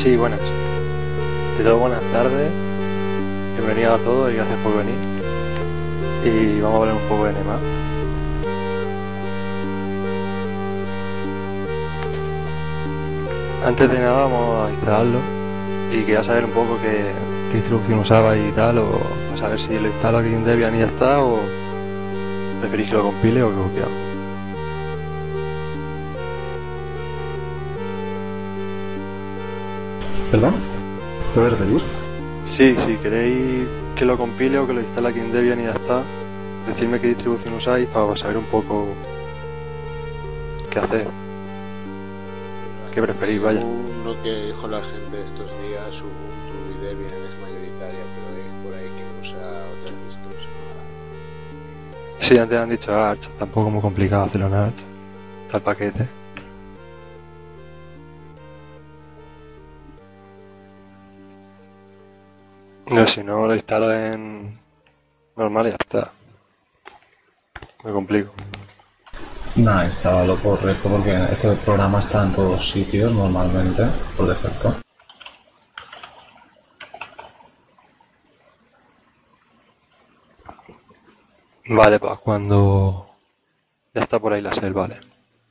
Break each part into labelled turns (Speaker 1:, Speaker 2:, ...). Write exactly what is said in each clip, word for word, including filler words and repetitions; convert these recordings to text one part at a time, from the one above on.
Speaker 1: Sí, buenas. Te doy buenas tardes. Bienvenido a todos y gracias por venir. Y vamos a hablar un poco de Nmap. Antes de nada vamos a instalarlo y quería saber un poco qué, qué distribución usaba y tal, o a saber si lo instalo aquí en Debian y ya está, o preferís que lo compile o que qué hago.
Speaker 2: ¿Perdón? ¿Puedes repetir?
Speaker 1: Sí, si queréis que lo compile o que lo instale aquí en Debian y ya está, decidme qué distribución usáis para saber un poco qué hacer. ¿Qué preferís? Vaya.
Speaker 3: Según lo que dijo la gente estos días, Ubuntu y Debian es mayoritaria, pero hay por ahí quien usa otras distros.
Speaker 1: Sí, antes han dicho Arch, tampoco muy complicado hacerlo en Arch. Está el paquete. No, si no lo instalo en normal y ya está. Me complico.
Speaker 2: No, instalalo por repo porque este programa está en todos sitios normalmente, por defecto.
Speaker 1: Vale, pues cuando ya está por ahí la shell, vale.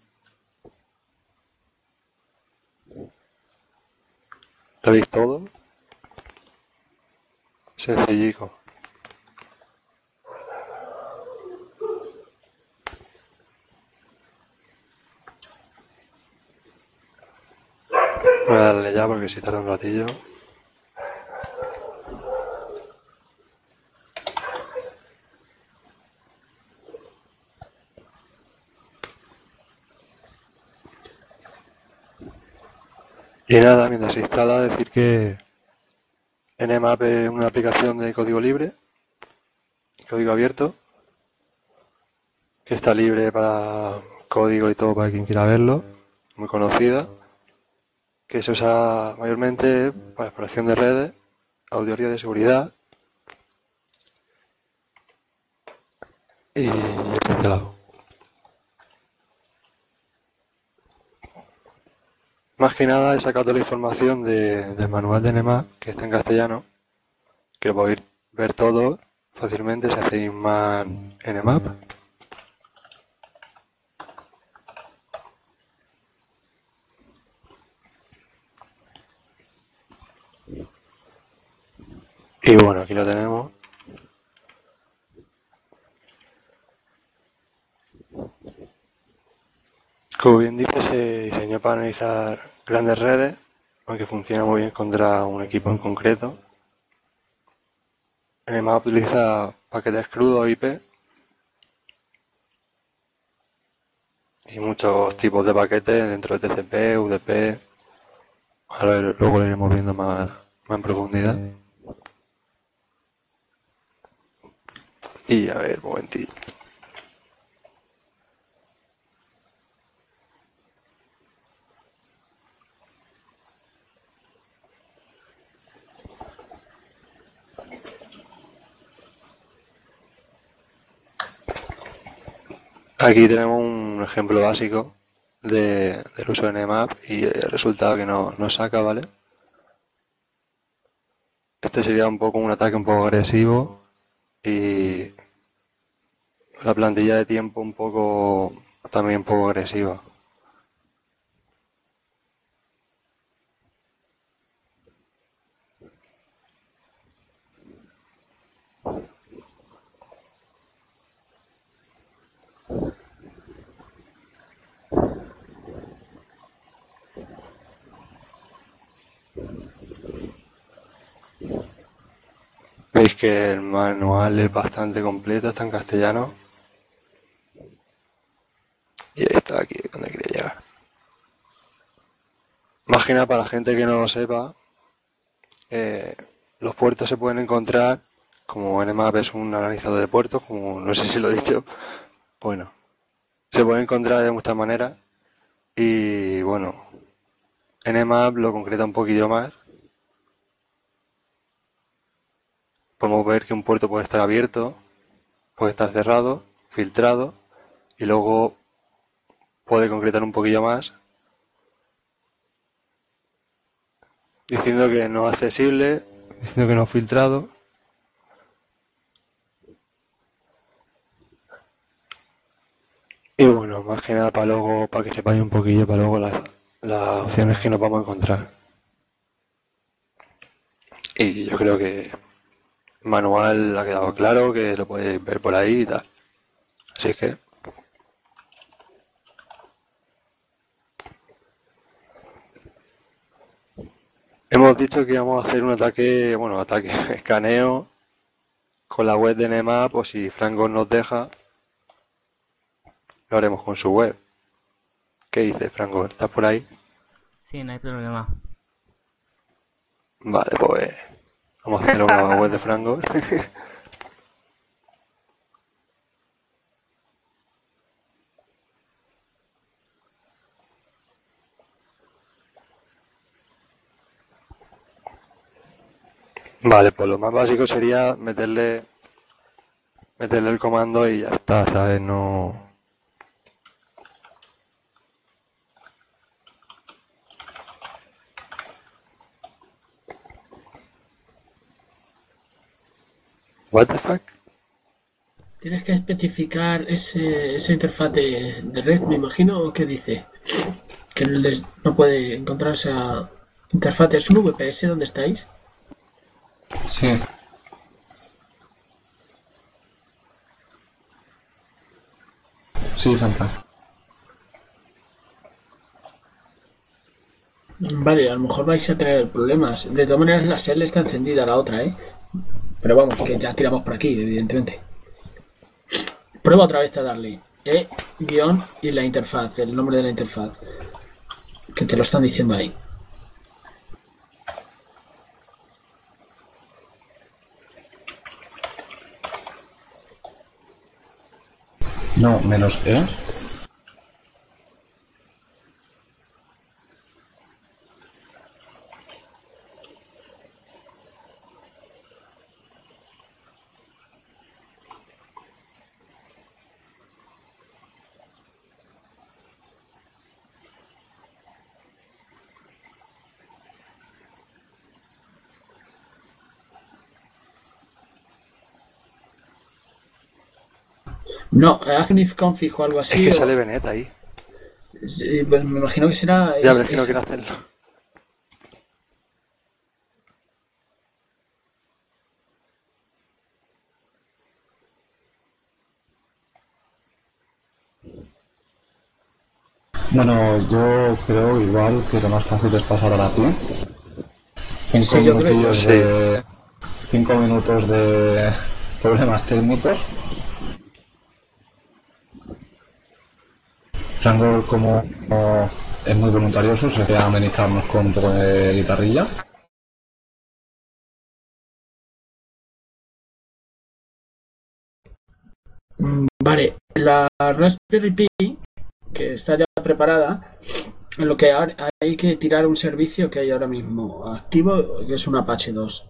Speaker 1: ¿Lo veis todo? Sencillico. Voy a darle ya porque si tarda un ratillo. Y nada, mientras se instala, decir que Nmap es una aplicación de código libre, código abierto, que está libre para código y todo para quien quiera verlo, muy conocida, que se usa mayormente para exploración de redes, auditoría de seguridad y está instalado. Más que nada he sacado toda la información de, del manual de Nmap, que está en castellano, que lo podéis ver todo fácilmente si hacéis man Nmap. Y bueno, aquí lo tenemos. Como bien dice, se diseñó para analizar grandes redes, aunque funciona muy bien contra un equipo en concreto. Nmap utiliza paquetes crudos I P y muchos tipos de paquetes dentro de T C P, U D P. Ahora luego lo iremos viendo más, más en profundidad. Y a ver, un momentillo. Aquí tenemos un ejemplo básico de, del uso de Nmap y el resultado que nos no saca, ¿vale? Este sería un poco un ataque un poco agresivo y la plantilla de tiempo un poco también un poco agresiva. Veis que el manual es bastante completo, está en castellano. Y ahí está, aquí donde quería llegar. Más que nada para la gente que no lo sepa, eh, los puertos se pueden encontrar, como Nmap es un analizador de puertos, como no sé si lo he dicho, bueno, se pueden encontrar de muchas maneras y bueno, Nmap lo concreta un poquillo más. Podemos ver que un puerto puede estar abierto, puede estar cerrado, filtrado y luego puede concretar un poquillo más diciendo que no es accesible, diciendo que no es filtrado. Y bueno, más que nada para luego, para que sepáis un poquillo, para luego las, las opciones que nos vamos a encontrar. Y yo creo que manual ha quedado claro, que lo podéis ver por ahí y tal. Así que hemos dicho que íbamos a hacer un ataque, bueno, ataque, escaneo con la web de Nmap, o si Franco nos deja, lo haremos con su web. ¿Qué dices, Franco? ¿Estás por ahí?
Speaker 4: Sí, no hay problema.
Speaker 1: Vale, pues vamos a hacer una web de Franco. Vale, pues lo más básico sería meterle meterle el comando y ya está, ¿sabes? No... What the fuck?
Speaker 5: Tienes que especificar ese, esa interfaz de, de red, me imagino, o qué dice. Que les, no puede encontrar esa interfaz. ¿Es un V P S donde estáis?
Speaker 2: Sí. Sí, Santa.
Speaker 5: Vale, a lo mejor vais a tener problemas. De todas maneras, la S E L está encendida, la otra, ¿eh? Pero vamos, que ya tiramos por aquí, evidentemente. Prueba otra vez a darle E, guión y la interfaz, el nombre de la interfaz. Que te lo están diciendo ahí.
Speaker 2: No, menos E.
Speaker 5: No, haz un if config o algo así.
Speaker 1: Es que
Speaker 5: o-
Speaker 1: sale Benet ahí.
Speaker 5: Sí, pues me imagino que será.
Speaker 1: Ya,
Speaker 5: es-
Speaker 1: pero es que no
Speaker 5: es-
Speaker 1: quiero hacerlo.
Speaker 2: Bueno, yo creo igual que lo más fácil es pasar a la P I. Cinco
Speaker 5: Sí, yo creo
Speaker 2: minutillos
Speaker 1: igual.
Speaker 2: de. Cinco minutos de problemas técnicos. Franco, como, como es muy voluntarioso, se queda a amenizarnos con un poco de guitarrilla.
Speaker 5: Mm, Vale, la Raspberry Pi, que está ya preparada, en lo que ha- hay que tirar un servicio que hay ahora mismo activo, que es un Apache dos.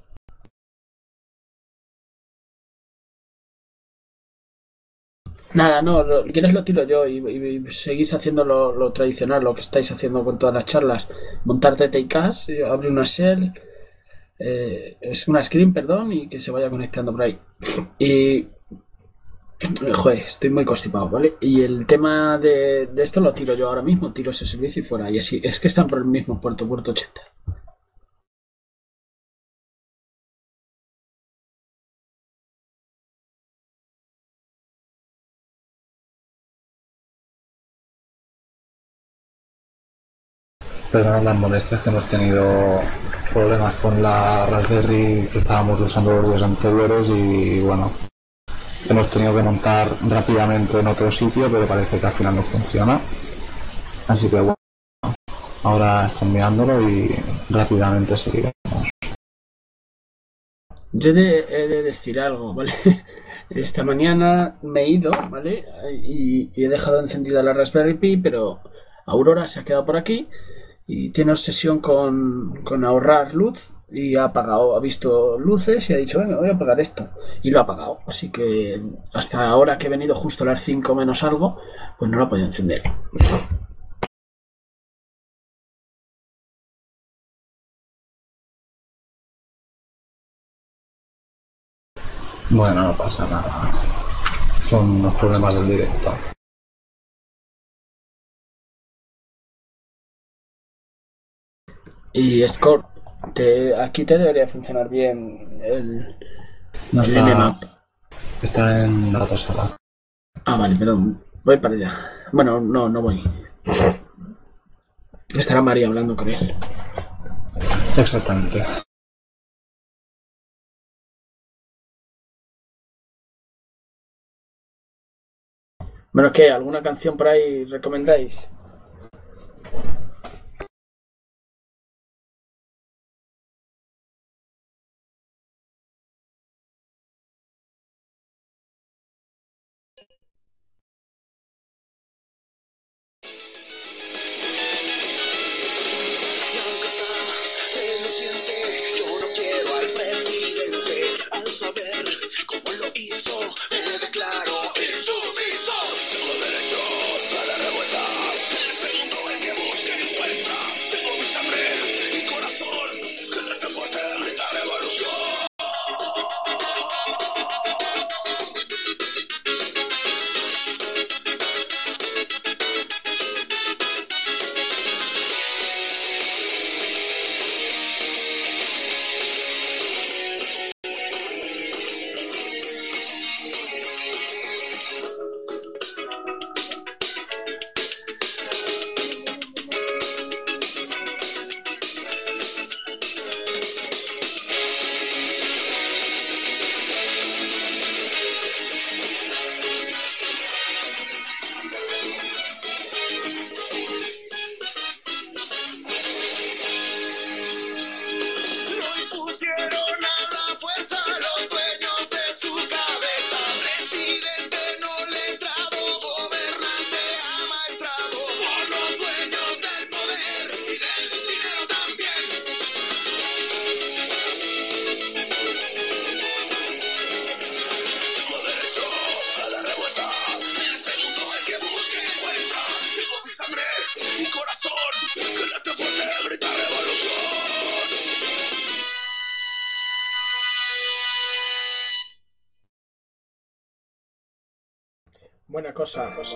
Speaker 5: Nada, no, lo, quieres lo tiro yo y, y- y seguís haciendo lo, lo tradicional, lo que estáis haciendo con todas las charlas. Montar T T I Cas, abre una shell, eh, es una screen, perdón, y que se vaya conectando por ahí. Y joder, estoy muy constipado, ¿vale? Y el tema de, de esto lo tiro yo ahora mismo, tiro ese servicio y fuera. Y así, es que están por el mismo puerto, puerto ochenta.
Speaker 2: Perdonad las molestias que hemos tenido problemas con la Raspberry que estábamos usando los días anteriores y bueno, hemos tenido que montar rápidamente en otro sitio, pero parece que al final no funciona. Así que bueno, ahora estoy enviándolo y rápidamente seguiremos.
Speaker 5: Yo he de, he de decir algo, ¿vale? Esta mañana me he ido, ¿vale? Y, y he dejado encendida la Raspberry Pi, pero Aurora se ha quedado por aquí y tiene obsesión con, con ahorrar luz y ha apagado, ha visto luces y ha dicho, bueno, voy a apagar esto. Y lo ha apagado. Así que hasta ahora que he venido justo a las cinco menos algo, pues no lo he podido encender.
Speaker 2: Bueno, no pasa nada. Son los problemas del directo.
Speaker 5: Y Score, te, aquí te debería funcionar bien el,
Speaker 2: No
Speaker 5: el
Speaker 2: está,
Speaker 5: Nmap.
Speaker 2: está en la otra sala.
Speaker 5: Ah, vale, perdón. Voy para allá. Bueno, no, no voy. Estará María hablando con él.
Speaker 2: Exactamente.
Speaker 5: Bueno, ¿qué? ¿Alguna canción por ahí recomendáis? Buena cosa. cosa.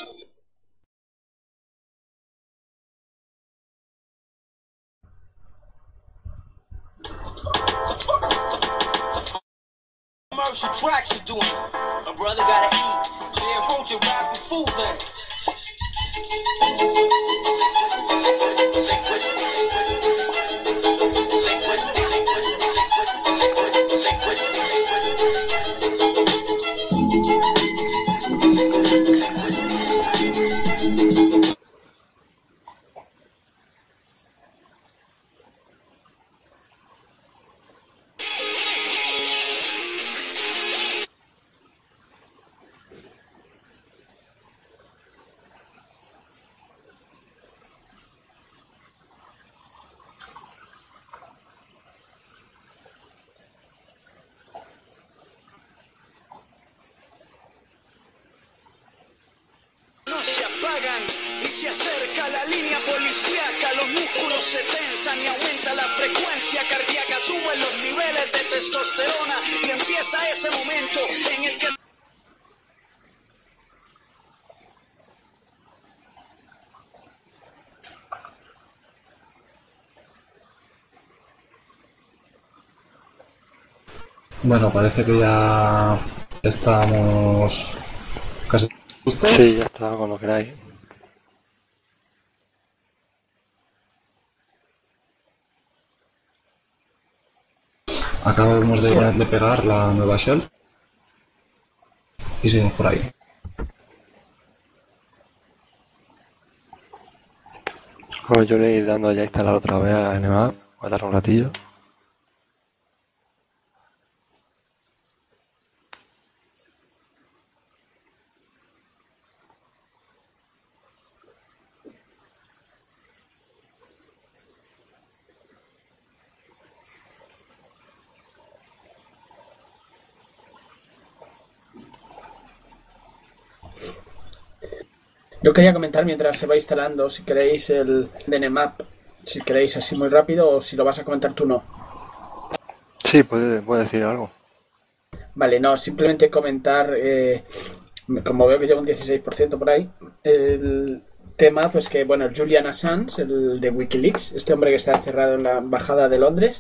Speaker 6: Commercial tracks you doing. My brother gotta eat. So yeah, won't you rap for food then?
Speaker 7: Se apagan y se acerca la línea policíaca, los músculos se tensan y aumenta la frecuencia cardíaca, suben los niveles de testosterona y empieza ese momento en el que
Speaker 2: Bueno, parece que ya estamos casi listos.
Speaker 1: Sí, ya está, cuando queráis.
Speaker 2: Acabamos de, de pegar la nueva shell y seguimos por ahí.
Speaker 1: Bueno, yo le iré dando ya a instalar otra vez a Nmap. Voy a dar un ratillo.
Speaker 5: Yo quería comentar mientras se va instalando, si queréis el Nmap, si queréis así muy rápido o si lo vas a comentar tú no.
Speaker 1: Sí, puede, puede decir algo.
Speaker 5: Vale, no, simplemente comentar, eh, como veo que lleva un dieciséis por ciento por ahí, el tema, pues que, bueno, Julian Assange, el de Wikileaks, este hombre que está encerrado en la embajada de Londres,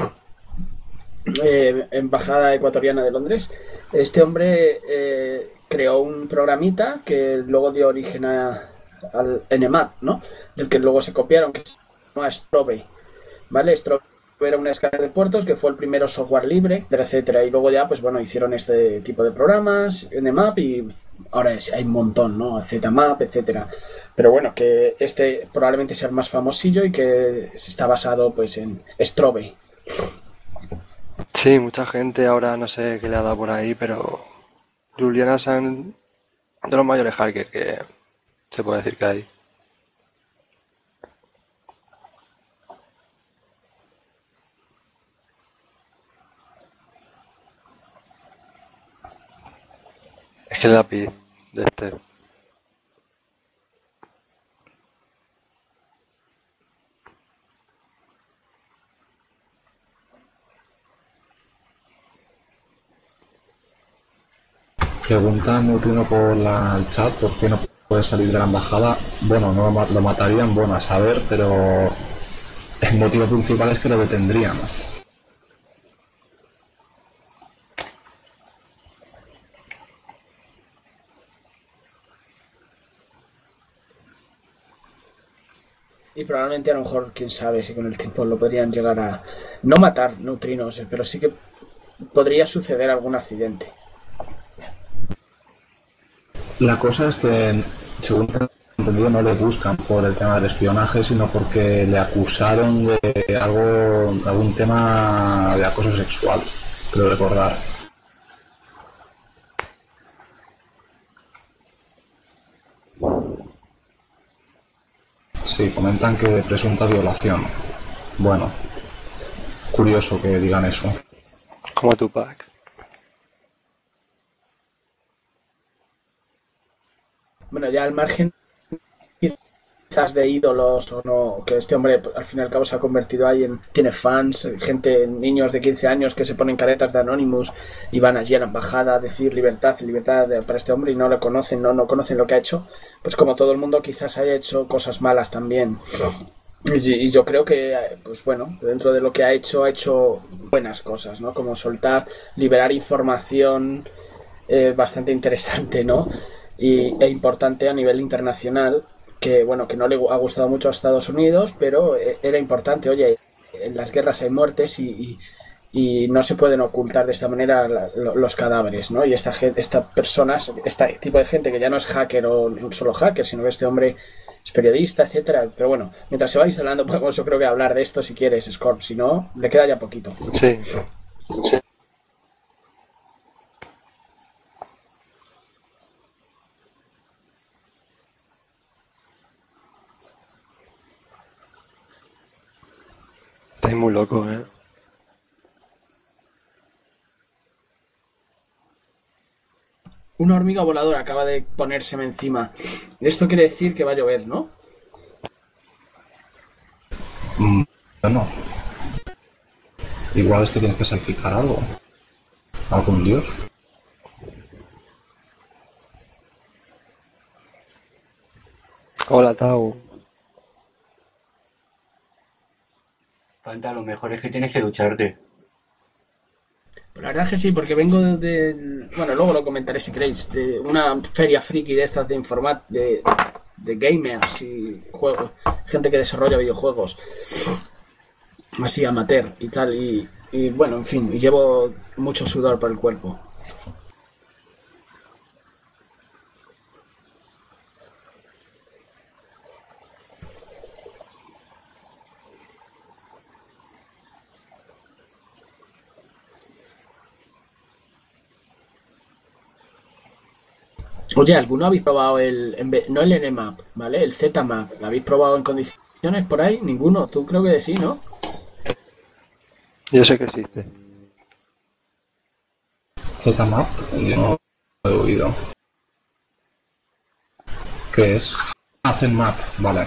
Speaker 5: eh, embajada ecuatoriana de Londres, este hombre eh, creó un programita que luego dio origen a, al N M A P, ¿no? Del que luego se copiaron, que se llama Strobe, ¿vale? Strobe era un escáner de puertos que fue el primero software libre, etcétera, etcétera, y luego ya, pues bueno, hicieron este tipo de programas, N M A P, y ahora es, hay un montón, ¿no? Z M A P, etcétera. Pero bueno, que este probablemente sea el más famosillo y que está basado, pues, en Strobe.
Speaker 1: Sí, mucha gente ahora no sé qué le ha dado por ahí, pero Julian Assange, de los mayores hackers que se puede decir que hay. Es que el lápiz de este.
Speaker 2: Pregunta Neutrino por la, el chat por qué no puede salir de la embajada. Bueno, no lo, lo matarían, bueno, a saber, pero el motivo principal es que lo detendrían.
Speaker 5: Y probablemente a lo mejor, quién sabe, si con el tiempo lo podrían llegar a no matar neutrinos, pero sí que podría suceder algún accidente.
Speaker 2: La cosa es que, según tengo entendido, no le buscan por el tema del espionaje, sino porque le acusaron de algo, algún tema de acoso sexual, creo recordar. Sí, comentan que de presunta violación. Bueno, curioso que digan eso.
Speaker 1: Como Tupac.
Speaker 5: Bueno, ya al margen quizás de ídolos o no, que este hombre al fin y al cabo se ha convertido ahí en, tiene fans, gente, niños de quince años que se ponen caretas de Anonymous y van allí a la embajada a decir libertad, libertad para este hombre y no lo conocen, no, no conocen lo que ha hecho, pues como todo el mundo quizás haya hecho cosas malas también. Y, y yo creo que, pues bueno, dentro de lo que ha hecho, ha hecho buenas cosas, ¿no? Como soltar, liberar información eh, bastante interesante, ¿no? Y, e importante a nivel internacional, que bueno, que no le ha gustado mucho a Estados Unidos, pero era importante. Oye, en las guerras hay muertes y, y, y no se pueden ocultar de esta manera la, los cadáveres, ¿no? Y esta gente, estas personas, este tipo de gente que ya no es hacker o solo hacker, sino que este hombre es periodista, etcétera. Pero bueno, mientras se va instalando podemos, yo creo que hablar de esto si quieres, Scorp, si no, le queda ya poquito.
Speaker 1: Sí, sí. Estáis muy locos, ¿eh?
Speaker 5: Una hormiga voladora acaba de ponérseme encima. Esto quiere decir que va a llover, ¿no?
Speaker 2: Mm, no. Igual es que tienes que sacrificar algo. ¿Algún dios?
Speaker 1: Hola, Tau.
Speaker 8: Falta, lo mejor es que tienes que ducharte.
Speaker 5: Pues la verdad es que sí, porque vengo de, de... Bueno, luego lo comentaré si queréis. De una feria friki de estas de informat... De, de gamers y juegos. Gente que desarrolla videojuegos. Así, amateur y tal. Y, y bueno, en fin. Y llevo mucho sudor por el cuerpo. Oye, ¿alguno habéis probado el... No el N M A P, ¿vale? El Z M A P. ¿Lo habéis probado en condiciones por ahí? Ninguno. Tú creo que sí, ¿no?
Speaker 1: Yo sé que existe.
Speaker 2: Z M A P, yo no lo he oído. ¿Qué es? Hacen map, vale.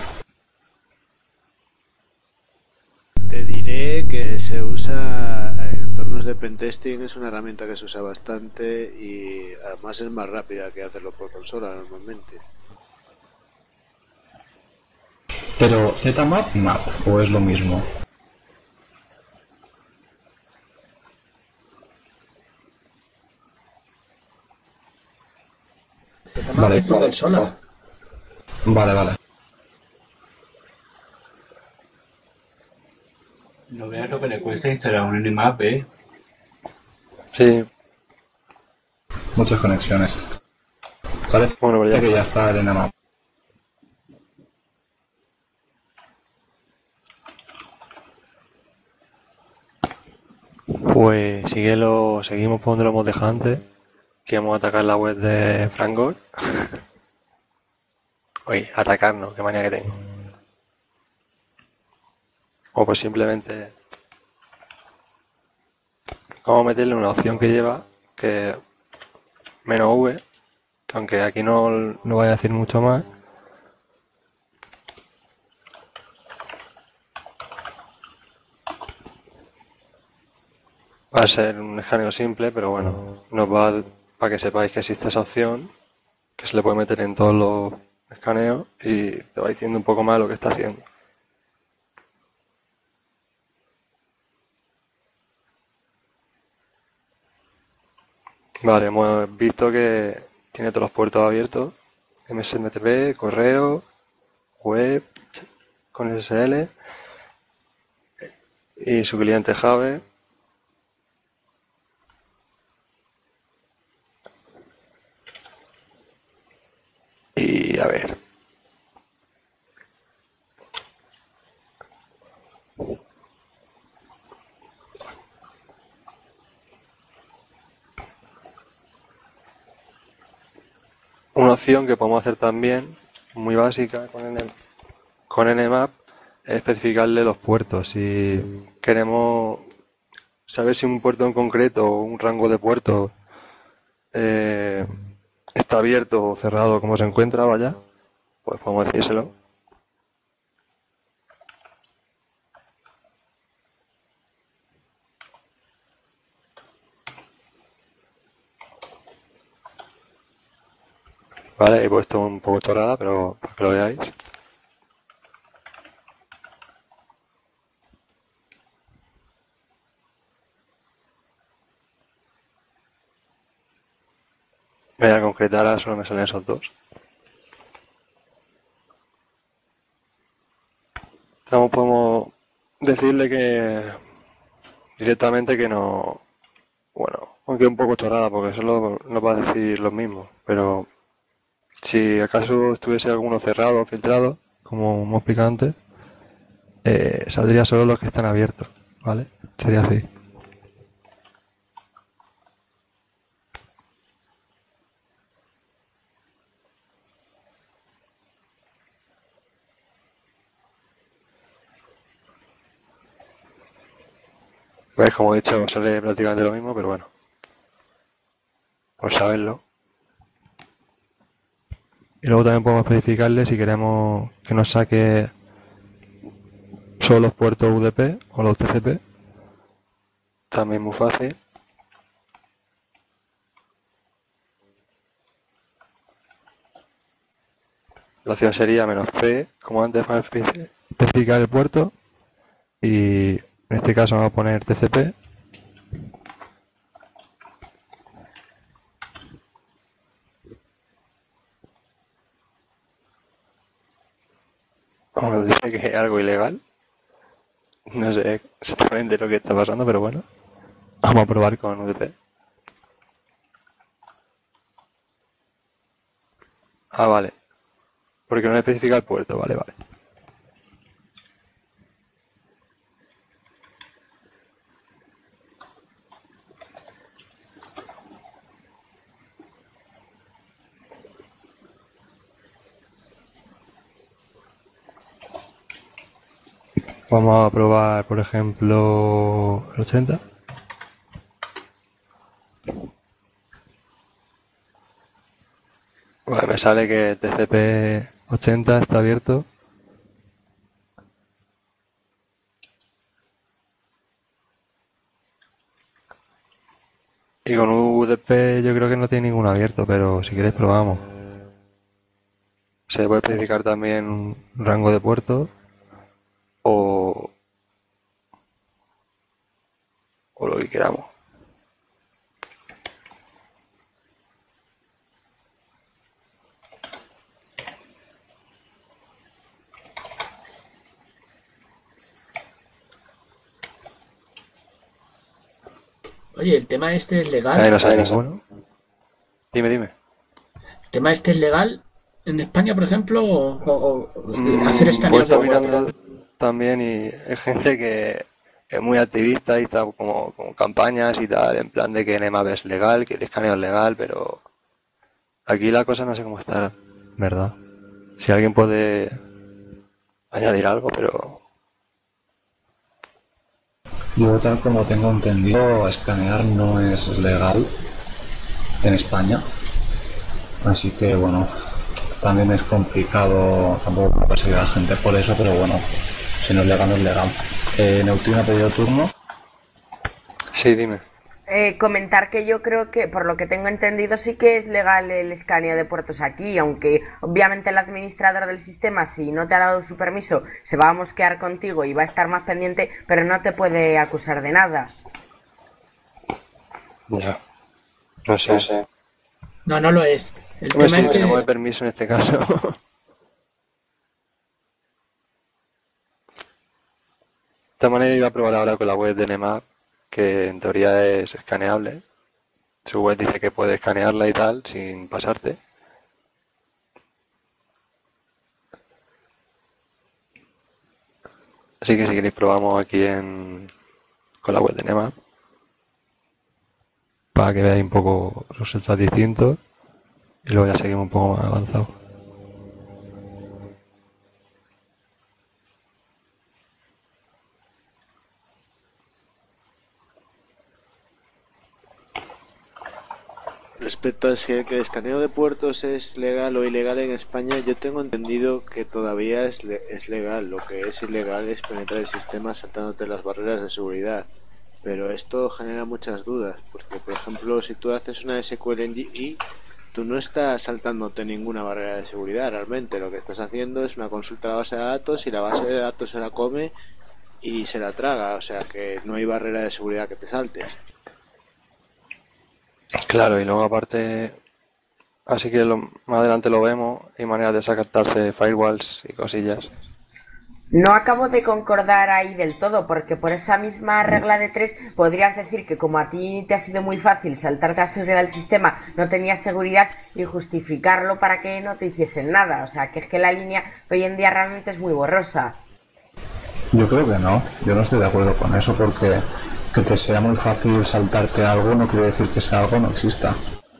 Speaker 3: Te diré que se usa en entornos de pentesting es una herramienta que se usa bastante y además es más rápida que hacerlo por consola normalmente.
Speaker 2: Pero Zmap, map, o es lo mismo.
Speaker 5: Vale, es por consola.
Speaker 2: Vale, vale.
Speaker 8: No veas lo que le cuesta instalar un Nmap, ¿eh?
Speaker 1: Sí,
Speaker 2: Muchas conexiones. Parece
Speaker 1: bueno, pero ya
Speaker 2: que ya
Speaker 1: está.
Speaker 2: está el Nmap.
Speaker 1: Pues sigue lo, seguimos por donde lo hemos dejado antes, que vamos a atacar la web de Frangor. Oye, atacarnos, qué manía que tengo. O pues simplemente vamos a meterle una opción que lleva, que menos V, que aunque aquí no, no vaya a decir mucho más. Va a ser un escaneo simple, pero bueno, nos va a, para que sepáis que existe esa opción, que se le puede meter en todos los escaneos y te va diciendo un poco más lo que está haciendo. Vale, hemos visto que tiene todos los puertos abiertos, M S M T P, correo, web, con S S L y su cliente Java. Y a ver. Una opción que podemos hacer también, muy básica con, N, con Nmap, es especificarle los puertos. Si queremos saber si un puerto en concreto o un rango de puertos eh, está abierto o cerrado, como se encuentra, vaya, pues podemos decírselo. Vale, he puesto un poco chorrada, pero para que lo veáis. Voy a concretar, ahora solo me salen esos dos. Estamos, podemos decirle que directamente que no, bueno, aunque un poco chorrada porque solo nos va a decir lo mismo, pero si acaso estuviese alguno cerrado o filtrado, como hemos explicado antes, eh, saldría solo los que están abiertos, ¿vale? Sería así. Pues como he dicho, sale prácticamente lo mismo, pero bueno, por saberlo. Y luego también podemos especificarle si queremos que nos saque solo los puertos U D P o los T C P. También muy fácil. La opción sería menos P, como antes, para especificar el puerto. Y en este caso vamos a poner T C P. Bueno, dice que es algo ilegal. No sé exactamente lo que está pasando, pero bueno. Vamos a probar con U D P. Ah, vale. Porque no especifica el puerto, vale, vale. Vamos a probar, por ejemplo, el ochenta. Vale, me sale que T C P ochenta está abierto. Y con U D P yo creo que no tiene ninguno abierto, pero si queréis probamos. Se puede especificar también un rango de puerto o, o lo que queramos.
Speaker 5: Oye, el tema este es legal.
Speaker 1: Ahí no sabe ninguno. Dime, dime.
Speaker 5: ¿El tema este es legal en España, por ejemplo? ¿O, o- o
Speaker 1: Mm,
Speaker 5: hacer escaneos
Speaker 1: pues
Speaker 5: de
Speaker 1: está
Speaker 5: puertos?
Speaker 1: mirando también y hay gente que es muy activista y está como, como campañas y tal, en plan de que Nmap es legal, que el escaneo es legal, pero aquí la cosa no sé cómo está, ¿verdad? Si alguien puede añadir algo, pero
Speaker 2: Yo, tal como tengo entendido, escanear no es legal en España. Así que, bueno, también es complicado, tampoco me va a perseguir a la gente por eso, pero bueno, si no es legal, no es legal. Eh, Neutrino ha pedido turno.
Speaker 1: sí, dime.
Speaker 9: Eh, comentar que yo creo que, por lo que tengo entendido, sí que es legal el escaneo de puertos aquí, aunque obviamente el administrador del sistema, si no te ha dado su permiso, se va a mosquear contigo y va a estar más pendiente, pero no te puede acusar de nada.
Speaker 1: Ya. No sé. No sé.
Speaker 5: No, no lo es. El
Speaker 1: Hombre,
Speaker 5: tema
Speaker 1: sí,
Speaker 5: es
Speaker 1: que se mueve
Speaker 5: que...
Speaker 1: permiso en este caso. De esta manera iba a probar ahora con la web de Nmap, que en teoría es escaneable. Su web dice que puede escanearla y tal, sin pasarte. Así que si queréis probamos aquí en con la web de Nmap, para que veáis un poco los resultados distintos y luego ya seguimos un poco más avanzados.
Speaker 3: Respecto a si el que el escaneo de puertos es legal o ilegal en España, yo tengo entendido que todavía es, le- es legal. Lo que es ilegal es penetrar el sistema saltándote las barreras de seguridad. Pero esto genera muchas dudas, porque por ejemplo, si tú haces una S Q L en G E, tú no estás saltándote ninguna barrera de seguridad realmente. Lo que estás haciendo es una consulta a la base de datos y la base de datos se la come y se la traga. O sea que no hay barrera de seguridad que te saltes.
Speaker 1: Claro, y luego aparte, así que lo- más adelante lo vemos, hay maneras de saltarse firewalls y cosillas.
Speaker 9: No acabo de concordar ahí del todo, porque por esa misma regla de tres podrías decir que como a ti te ha sido muy fácil saltarte la seguridad del sistema, no tenías seguridad y justificarlo para que no te hiciesen nada. O sea, que es que la línea hoy en día realmente es muy borrosa.
Speaker 2: Yo creo que no, yo no estoy de acuerdo con eso porque que te sea muy fácil saltarte algo no quiere decir que ese algo no exista.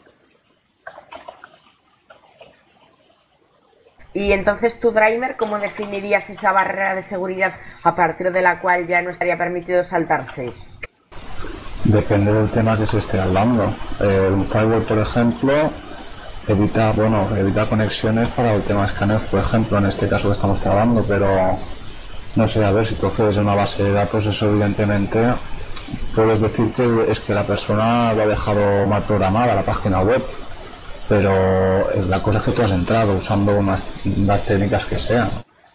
Speaker 9: Y entonces tú, Driver, ¿cómo definirías esa barrera de seguridad a partir de la cual ya no estaría permitido saltarse?
Speaker 2: Depende del tema que se esté hablando. Eh, un firewall, por ejemplo, evita, bueno, evita conexiones para el tema de escaneos, por ejemplo, en este caso que estamos tratando, pero no sé, a ver, si tú accedes a una base de datos, eso evidentemente puedes decir que es que la persona lo ha dejado mal programada la página web, pero es la cosa es que tú has entrado usando unas, las técnicas que sean.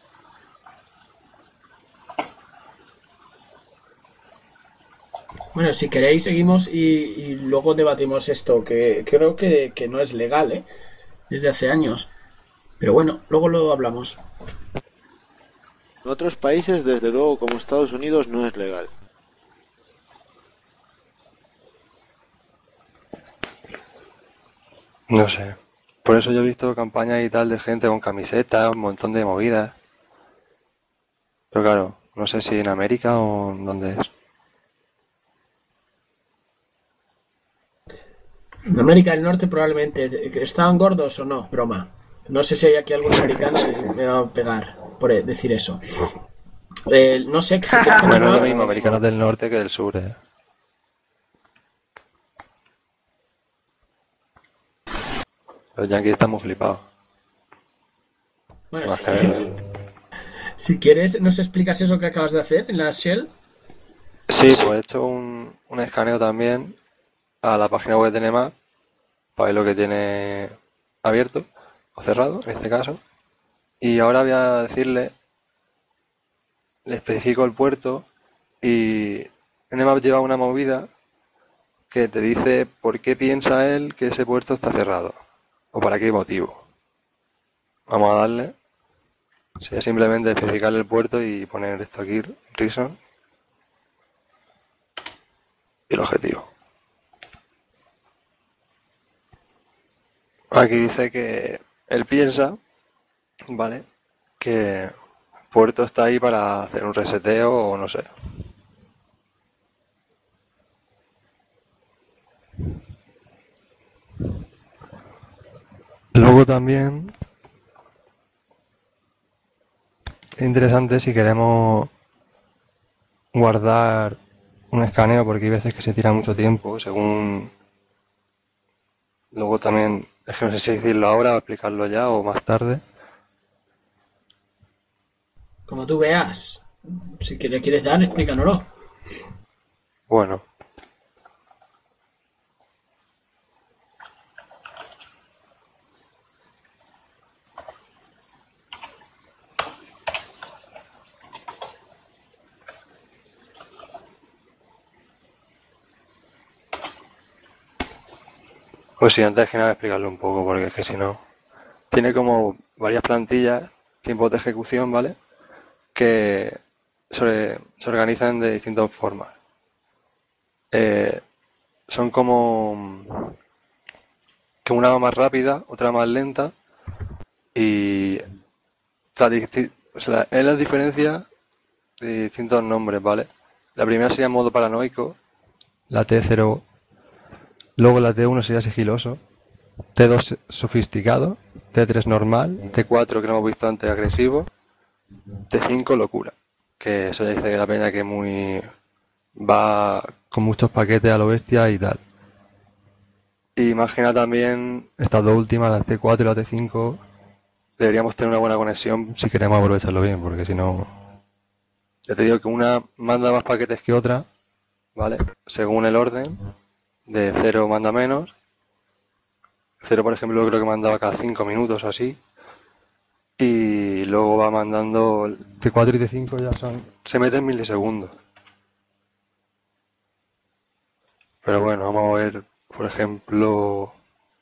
Speaker 5: Bueno, si queréis seguimos y, y luego debatimos esto, que creo que, que no es legal, ¿eh? Desde hace años. Pero bueno, luego lo hablamos.
Speaker 3: En otros países, desde luego, como Estados Unidos, no es legal.
Speaker 1: No sé. Por eso yo he visto campañas y tal de gente con camisetas, un montón de movidas. Pero claro, no sé si en América o en dónde es.
Speaker 5: En América del Norte probablemente. ¿Estaban gordos o no? Broma. No sé si hay aquí algún americano que me va a pegar por decir eso. Eh, no sé. Si
Speaker 1: Bueno, es lo mismo americanos del norte que del sur, ¿eh? Los yankees estamos flipados.
Speaker 5: Bueno,
Speaker 1: Más
Speaker 5: si
Speaker 1: que
Speaker 5: quieres, si quieres, ¿nos explicas eso que acabas de hacer en la Shell?
Speaker 1: Sí, pues he hecho un, un escaneo también a la página web de Nmap para ver lo que tiene abierto o cerrado, en este caso. Y ahora voy a decirle, le especifico el puerto y Nmap lleva una movida que te dice por qué piensa él que ese puerto está cerrado o para qué motivo. Vamos a darle. Sería simplemente especificar el puerto y poner esto aquí, reason, y el objetivo. Aquí dice que él piensa, ¿vale?, que el puerto está ahí para hacer un reseteo o no sé. Luego también es interesante si queremos guardar un escaneo, porque hay veces que se tira mucho tiempo según. Luego también, es que no sé si decirlo ahora o explicarlo ya o más tarde.
Speaker 5: Como tú veas. Si le quieres dar, explícanoslo.
Speaker 1: Bueno. Pues sí, antes que nada explicarlo un poco, porque es que si no. Tiene como varias plantillas, tiempos de ejecución, ¿vale?, que se, se organizan de distintas formas. Eh, son como que una va más rápida, otra más lenta, y o sea, es la diferencia de distintos nombres, ¿vale? La primera sería modo paranoico, la T cero, luego la T uno sería sigiloso, T dos sofisticado, T tres normal, T cuatro que no hemos visto antes agresivo, T cinco locura, que eso ya dice que la peña que es muy va con muchos paquetes a lo bestia y tal. Y imagina también estas dos últimas, la T cuatro y la T cinco, deberíamos tener una buena conexión si queremos aprovecharlo bien, porque si no, ya te digo que una manda más paquetes que otra, ¿vale?, según el orden. De cero manda menos. Cero, por ejemplo, creo que mandaba cada cinco minutos o así. Y luego va mandando T cuatro y T cinco, ya son, se mete en milisegundos. Pero bueno, vamos a ver, por ejemplo,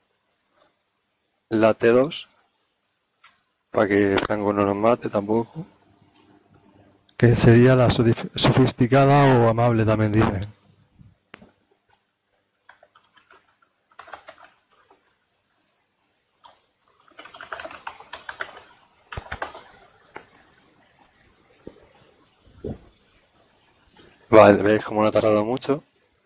Speaker 1: la T dos, para que Franco no nos mate tampoco, que sería la sofisticada o amable también dicen. Vale, veis como no ha tardado mucho.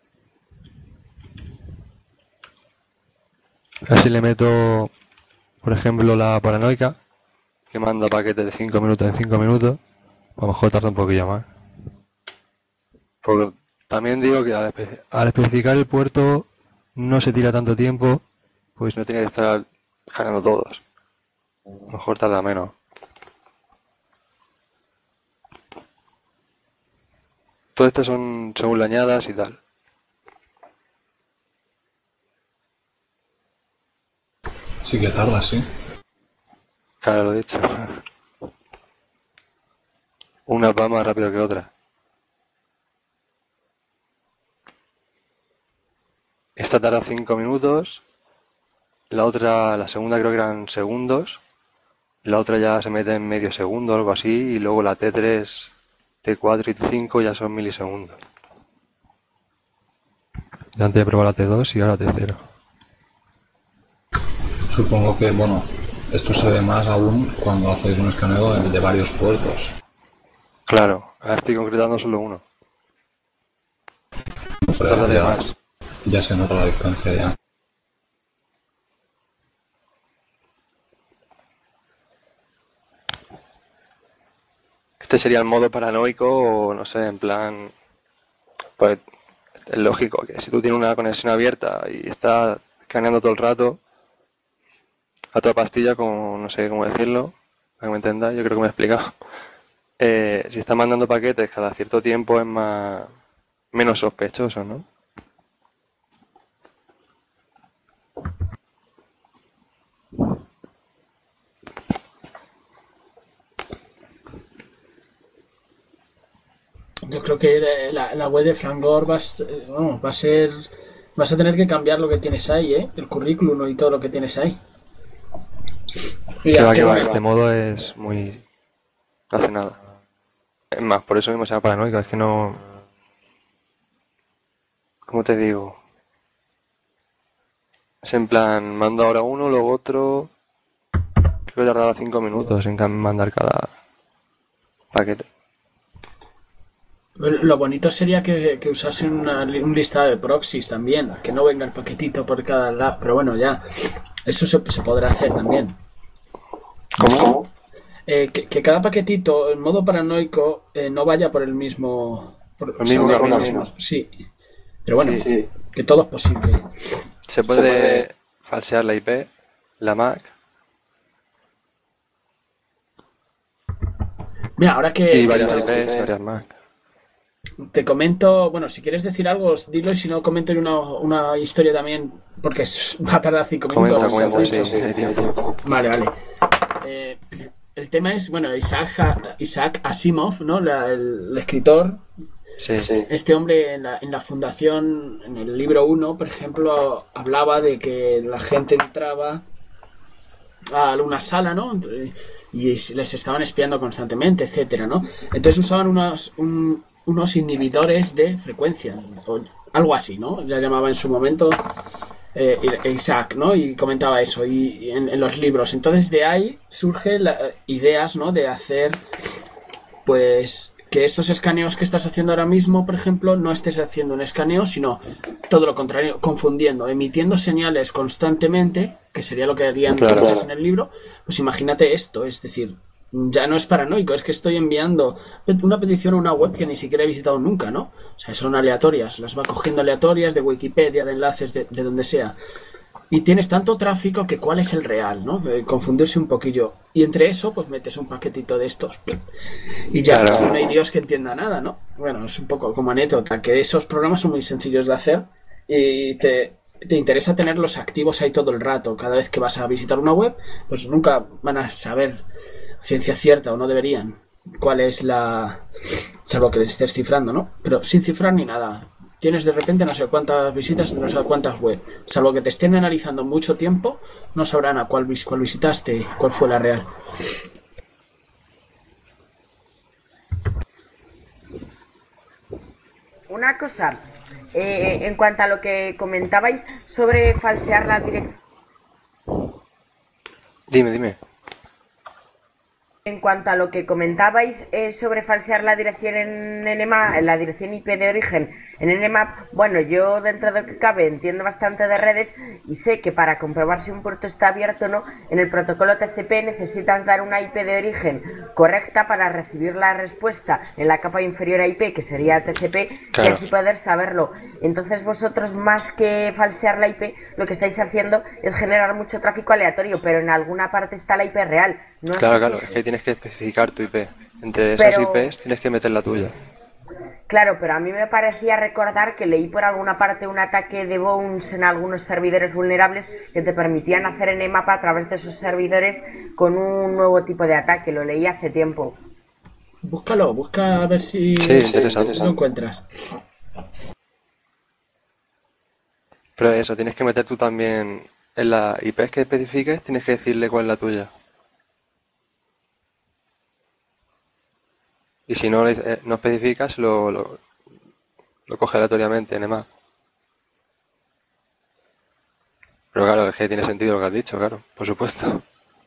Speaker 1: Así le meto, por ejemplo, la paranoica, que manda paquetes de cinco minutos en cinco minutos. A lo mejor tarda un poquillo más. Porque también digo que al, espe al especificar el puerto no se tira tanto tiempo, pues no tiene que estar escaneando todos. A lo mejor tarda menos. Todo esto son según le añadas y tal.
Speaker 2: Sí que tarda, sí.
Speaker 1: Claro, lo he dicho. Una va más rápido que otra. Esta tarda cinco minutos. La otra, la segunda creo que eran segundos. La otra ya se mete en medio segundo o algo así. Y luego la T tres, T cuatro y T cinco ya son milisegundos. Ya antes de probar la T dos y ahora T cero.
Speaker 2: Supongo que, bueno, esto se ve más aún cuando hacéis un escaneo de varios puertos.
Speaker 1: Claro, ahora estoy concretando solo uno.
Speaker 2: Pero ya, más. Ya se nota la diferencia ya.
Speaker 1: Este sería el modo paranoico o no sé, en plan, pues es lógico que si tú tienes una conexión abierta y estás escaneando todo el rato a toda pastilla, como no sé cómo decirlo, para que me entendáis, yo creo que me he explicado. Eh, si estás mandando paquetes cada cierto tiempo es más menos sospechoso, ¿no?
Speaker 5: eh, la, la web de Frangor va, eh, no, va a ser... Vas a tener que cambiar lo que tienes ahí, ¿eh? El currículum y todo lo que tienes ahí. Y
Speaker 1: Que va,
Speaker 5: hacer
Speaker 1: que va,
Speaker 5: una-
Speaker 1: este modo es muy... no hace nada. Es más, por eso mismo se llama paranoica, es que no... ¿Cómo te digo? Es en plan, mando ahora uno, luego otro... Creo que tardaba cinco minutos en cam- mandar cada paquete.
Speaker 5: Lo bonito sería que, que usasen una li- un listado de proxies también, que no venga el paquetito por cada lado, pero bueno, ya, eso se, se podrá hacer también.
Speaker 1: ¿Cómo?
Speaker 5: Eh, que, que cada paquetito, en modo paranoico, eh, no vaya por el mismo... Por,
Speaker 1: El mismo
Speaker 5: o sea, por el
Speaker 1: camino.
Speaker 5: mismo- Sí, pero bueno,
Speaker 1: Sí, sí.
Speaker 5: que todo es posible.
Speaker 1: Se puede falsear la I P, la M A C
Speaker 5: Mira, ahora que...
Speaker 1: y
Speaker 5: que
Speaker 1: varias
Speaker 5: está-
Speaker 1: I Ps, varias M A C.
Speaker 5: Te comento, bueno, si quieres decir algo, dilo, y si no, comento yo una, una historia también, porque es- va a tardar cinco minutos.
Speaker 1: Comenta, comenta,
Speaker 5: ¿has
Speaker 1: sí,
Speaker 5: dicho?
Speaker 1: sí, hay tiempo.
Speaker 5: Vale, vale. Eh, el tema es, bueno, Isaac, Ha- Isaac Asimov, ¿no? La- el, el escritor.
Speaker 1: Sí, sí.
Speaker 5: Este hombre en la, en la fundación, en el libro uno, por ejemplo, hablaba de que la gente entraba a una sala, ¿no? Y les estaban espiando constantemente, etcétera, ¿no? Entonces usaban unos, un- unos inhibidores de frecuencia, o algo así, ¿no? Ya llamaba en su momento eh, Isaac, ¿no? Y comentaba eso y, y en, en los libros. Entonces de ahí surgen la- ideas, ¿no? De hacer, pues, que estos escaneos que estás haciendo ahora mismo, por ejemplo, no estés haciendo un escaneo, sino todo lo contrario, confundiendo, emitiendo señales constantemente, que sería lo que harían
Speaker 1: Claro.
Speaker 5: entonces en el libro. Pues imagínate esto, es decir, ya no es paranoico, es que estoy enviando una petición a una web que ni siquiera he visitado nunca, ¿no? O sea, son aleatorias, las va cogiendo aleatorias de Wikipedia, de enlaces, de, de donde sea. Y tienes tanto tráfico que cuál es el real, ¿no? Eh, confundirse un poquillo. Y entre eso, pues metes un paquetito de estos. Y ya
Speaker 1: Claro.
Speaker 5: no hay Dios que entienda nada, ¿no? Bueno, es un poco como anécdota, que esos programas son muy sencillos de hacer y te, te interesa tenerlos activos ahí todo el rato. Cada vez que vas a visitar una web, pues nunca van a saber ciencia cierta, o no deberían, cuál es la... salvo que les estés cifrando, ¿no? Pero sin cifrar ni nada. Tienes de repente no sé cuántas visitas, no sé cuántas web. Salvo que te estén analizando mucho tiempo, no sabrán a cuál, vis- cuál visitaste, cuál fue la real.
Speaker 9: Una cosa, eh, en cuanto a lo que comentabais sobre falsear la dirección.
Speaker 1: Dime, dime.
Speaker 9: En cuanto a lo que comentabais eh, sobre falsear la dirección en Nmap, en la dirección I P de origen en Nmap, bueno, yo dentro de lo que cabe entiendo bastante de redes y sé que para comprobar si un puerto está abierto o no, en el protocolo T C P necesitas dar una I P de origen correcta para recibir la respuesta en la capa inferior a I P, que sería T C P,
Speaker 1: Claro.
Speaker 9: y así poder saberlo. Entonces vosotros, más que falsear la I P, lo que estáis haciendo es generar mucho tráfico aleatorio, pero en alguna parte está la I P real. No
Speaker 1: Claro,
Speaker 9: es que
Speaker 1: claro,
Speaker 9: estéis-
Speaker 1: es que tienes que especificar tu I P. Entre esas
Speaker 9: Pero-
Speaker 1: I Ps tienes que meter la tuya.
Speaker 9: Claro, pero a mí me parecía recordar que leí por alguna parte un ataque de bounce en algunos servidores vulnerables que te permitían hacer en Nmap a través de esos servidores con un nuevo tipo de ataque. Lo leí hace tiempo.
Speaker 5: Búscalo, busca a ver si
Speaker 1: Sí, interesante.
Speaker 5: lo encuentras.
Speaker 1: Pero eso, tienes que meter tú también en la I P que especifiques, tienes que decirle cuál es la tuya. Y si no, le- eh, no especificas, lo, lo, lo coge aleatoriamente en Nmap. Pero claro, es que tiene sentido lo que has dicho, claro, por supuesto.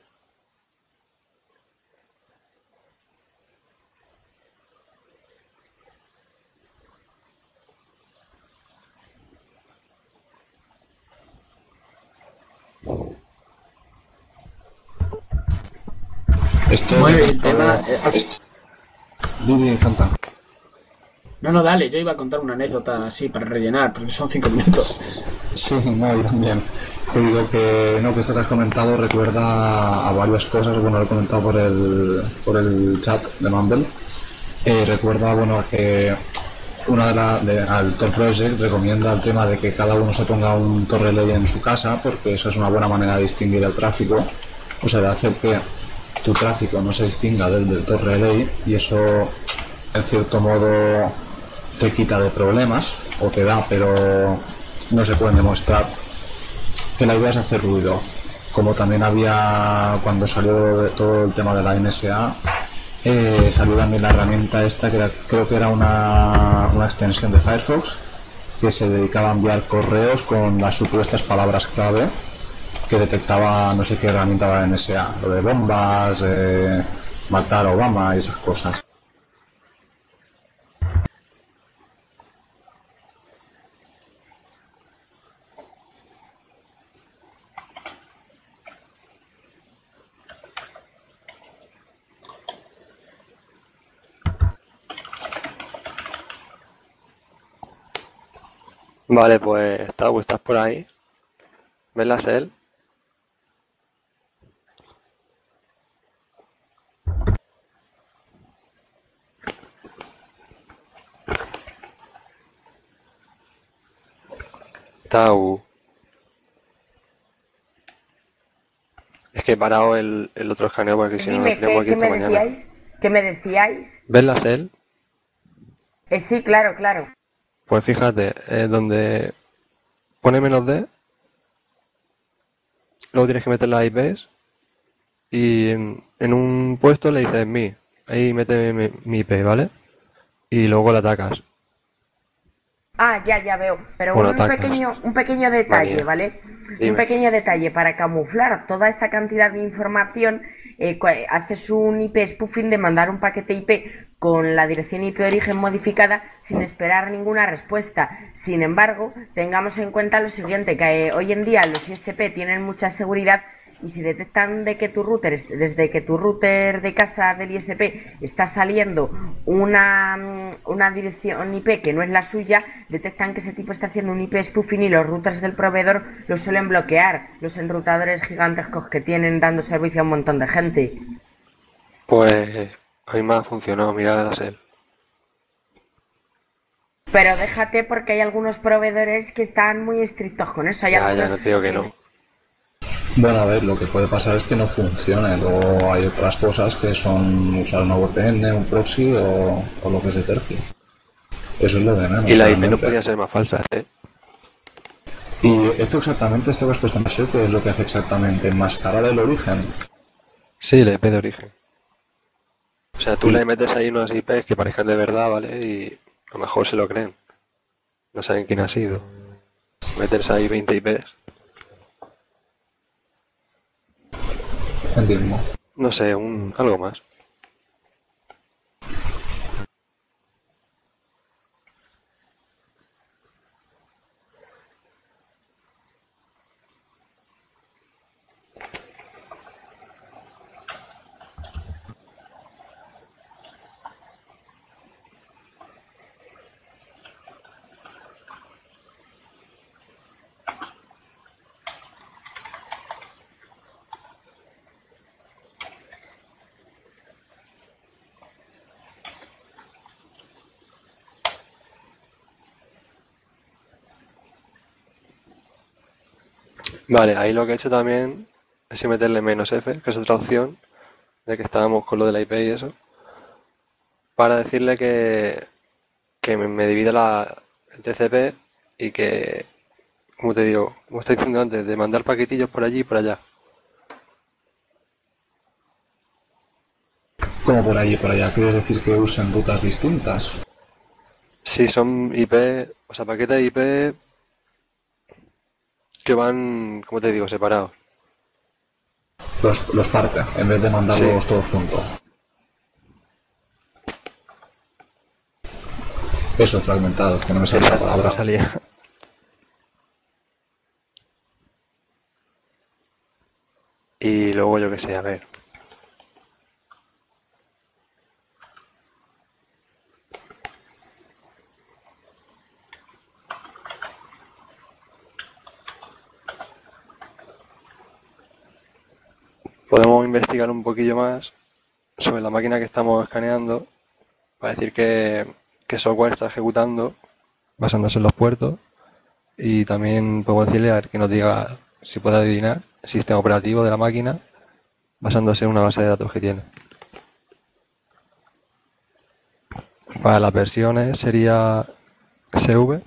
Speaker 2: Esto
Speaker 5: Bueno, el tema... eh,
Speaker 2: Dime, Fanta.
Speaker 5: No, no, dale, yo iba a contar una anécdota así para rellenar, porque son cinco minutos.
Speaker 2: Sí, no, yo también. Te digo que no, que esto que has comentado recuerda a varias cosas. Bueno, lo he comentado por el, por el chat de Mumble. Eh, recuerda, bueno, que una de las... De, al Tor Project recomienda el tema de que cada uno se ponga un Tor Relay en su casa, porque eso es una buena manera de distinguir el tráfico. O sea, de hacer que tu tráfico no se distinga del del Tor Relay, y eso, en cierto modo, te quita de problemas, o te da, pero no se pueden demostrar, que la idea es hacer ruido. Como también había, cuando salió todo el tema de la N S A, eh, salió también la herramienta esta, que era, creo que era una, una extensión de Firefox, que se dedicaba a enviar correos con las supuestas palabras clave que detectaba no sé qué herramienta de la N S A, lo de bombas, eh, matar a Obama y esas cosas.
Speaker 1: Vale, pues Tau, ¿estás por ahí? ¿Ves la S E L? Tau. Es que he parado el, el otro escaneo porque si no,
Speaker 9: Dime,
Speaker 1: lo tenemos
Speaker 9: ¿qué,
Speaker 1: aquí
Speaker 9: qué
Speaker 1: esta
Speaker 9: me
Speaker 1: mañana.
Speaker 9: decíais? ¿Qué me decíais?
Speaker 1: ¿Ves la S E L?
Speaker 9: Eh, sí, claro, claro.
Speaker 1: Pues fíjate, es donde pone menos D, luego tienes que meter las I Ps y en, en un puesto le dices mi, ahí mete mi, mi I P, ¿vale? Y luego la atacas.
Speaker 9: Ah, ya, ya veo. Pero
Speaker 1: Bueno,
Speaker 9: un
Speaker 1: atacas.
Speaker 9: pequeño, un pequeño detalle,
Speaker 1: Manía.
Speaker 9: ¿vale?
Speaker 1: Dime.
Speaker 9: Un pequeño detalle para camuflar toda esa cantidad de información. Eh, cu- haces un I P spoofing de mandar un paquete I P con la dirección I P de origen modificada sin esperar ninguna respuesta. Sin embargo, tengamos en cuenta lo siguiente, que eh, hoy en día los I S P tienen mucha seguridad. Y si detectan de que tu router, desde que tu router de casa del I S P está saliendo una, una dirección I P que no es la suya, detectan que ese tipo está haciendo un I P spoofing y los routers del proveedor los suelen bloquear, los enrutadores gigantescos que tienen dando servicio a un montón de gente.
Speaker 1: Pues a mí me ha funcionado, mira la S E L.
Speaker 9: Pero déjate porque hay algunos proveedores que están muy estrictos con eso. Hay
Speaker 1: Ya, ya,
Speaker 9: algunos
Speaker 1: no te digo que no.
Speaker 2: Bueno, a ver, lo que puede pasar es que no funcione. Luego hay otras cosas que son usar una V P N, un proxy o, o lo que se tercie. Eso es lo de menos.
Speaker 1: Y la I P no
Speaker 2: realmente.
Speaker 1: podía ser más falsa, ¿eh?
Speaker 2: Y esto exactamente, esto que has puesto en el ¿qué es lo que hace exactamente? ¿Enmascarar el origen?
Speaker 1: Sí, la I P de origen. O sea, tú le metes ahí unas I Ps que parezcan de verdad, ¿vale? Y a lo mejor se lo creen. No saben quién ha sido. Meterse ahí veinte I Ps.
Speaker 2: Entiendo.
Speaker 1: No sé, un algo más. Vale, ahí lo que he hecho también es meterle menos F, que es otra opción, ya que estábamos con lo de la I P y eso, para decirle que, que me, me divida la, el T C P y que, como te digo, como estoy diciendo antes, de mandar paquetillos por allí y por allá.
Speaker 2: Como por allí y por allá, ¿quieres decir que usen rutas distintas?
Speaker 1: Sí, son I P, o sea, paquetes de I P que van, como te digo, separados.
Speaker 2: Los, los parte, en vez de mandarlos
Speaker 1: Sí.
Speaker 2: todos juntos. Eso, fragmentado, que no me sale la
Speaker 1: Exacto,
Speaker 2: palabra.
Speaker 1: no salía. Y luego yo qué sé, a ver. Podemos investigar un poquillo más sobre la máquina que estamos escaneando para decir qué, qué software está ejecutando basándose en los puertos y también podemos decirle a ver que nos diga si puede adivinar el sistema operativo de la máquina basándose en una base de datos que tiene. Para las versiones sería S V.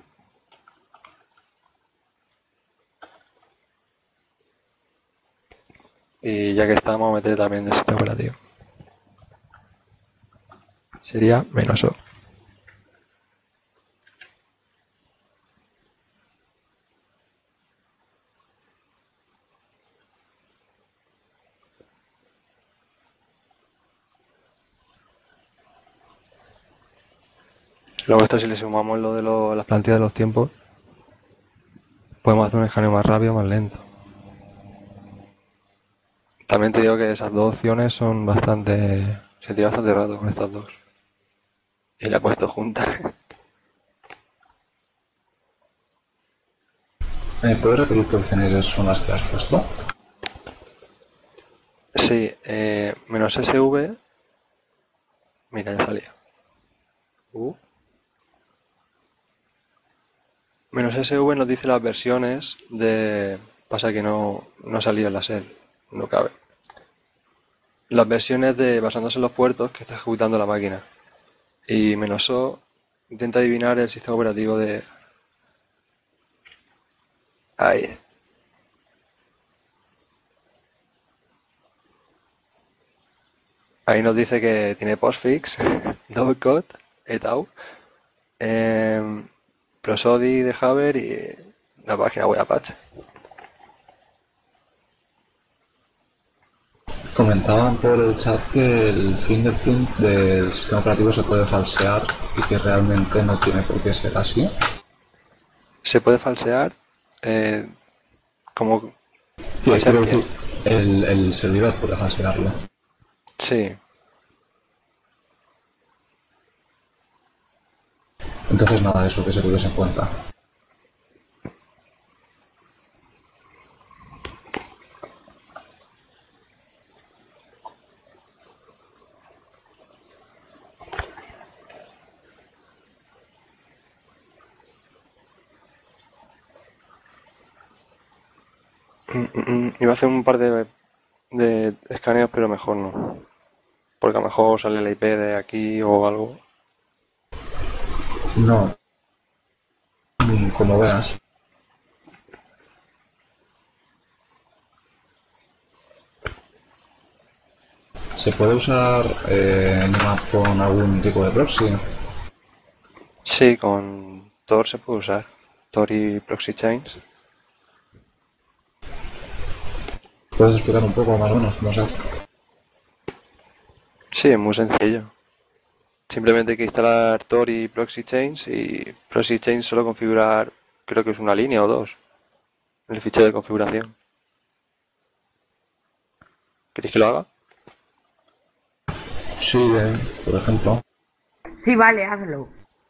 Speaker 1: Y ya que estamos, vamos a meter también el sistema operativo. Sería menos O. Luego esto, si le sumamos lo de lo, las plantillas de los tiempos, podemos hacer un escaneo más rápido, más lento. También te digo que esas dos opciones son bastante... se tira bastante rato con estas dos. Y la he puesto juntas.
Speaker 2: Eh, ¿Puedes repetir qué opciones son las que has puesto?
Speaker 1: Sí, eh, menos S V. Mira, ya salía. Uh. Menos S V nos dice las versiones de... Pasa que no, no salía en la S E L. No cabe. Las versiones de basándose en los puertos que está ejecutando la máquina. Y menos O intenta adivinar el sistema operativo de... Ahí. Ahí nos dice que tiene postfix, doublecode, et al, eh, prosody de Java y la página web Apache.
Speaker 2: Comentaban por el chat que el fingerprint del sistema operativo se puede falsear y que realmente no tiene por qué ser así.
Speaker 1: Se puede falsear, eh, como...
Speaker 2: Sí, quiero decir, el, el servidor puede falsearlo.
Speaker 1: Sí.
Speaker 2: Entonces nada de eso que se tuviese en cuenta.
Speaker 1: Iba a hacer un par de, de escaneos, pero mejor no. Porque a lo mejor sale la I P de aquí o algo.
Speaker 2: No. Como veas. ¿Se puede usar eh, Nmap con algún tipo de proxy?
Speaker 1: Sí, con Tor se puede usar. Tor y Proxy Chains.
Speaker 2: ¿Puedes explicar un poco más o menos cómo se hace?
Speaker 1: Sí, es muy sencillo. Simplemente hay que instalar Tor y Proxy Chains, y Proxy Chains solo configurar, creo que es una línea o dos, en el fichero de configuración. ¿Queréis que lo haga?
Speaker 2: Sí, eh, por ejemplo.
Speaker 9: Sí, vale, hazlo.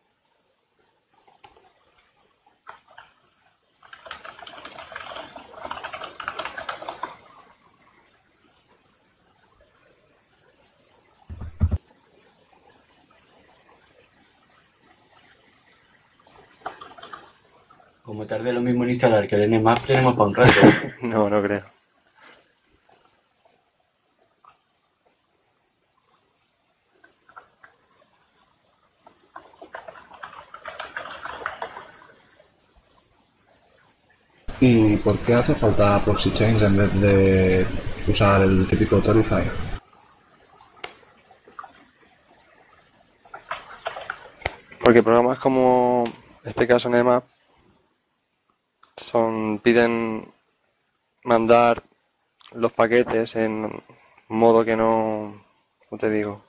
Speaker 8: Como tarde lo mismo en instalar que el Nmap, tenemos para un rato.
Speaker 1: No, no creo.
Speaker 2: ¿Y por qué hace falta Proxy Chains en vez de usar el típico Torify?
Speaker 1: Porque programas como este caso Nmap son piden mandar los paquetes en modo que no, ¿cómo te digo?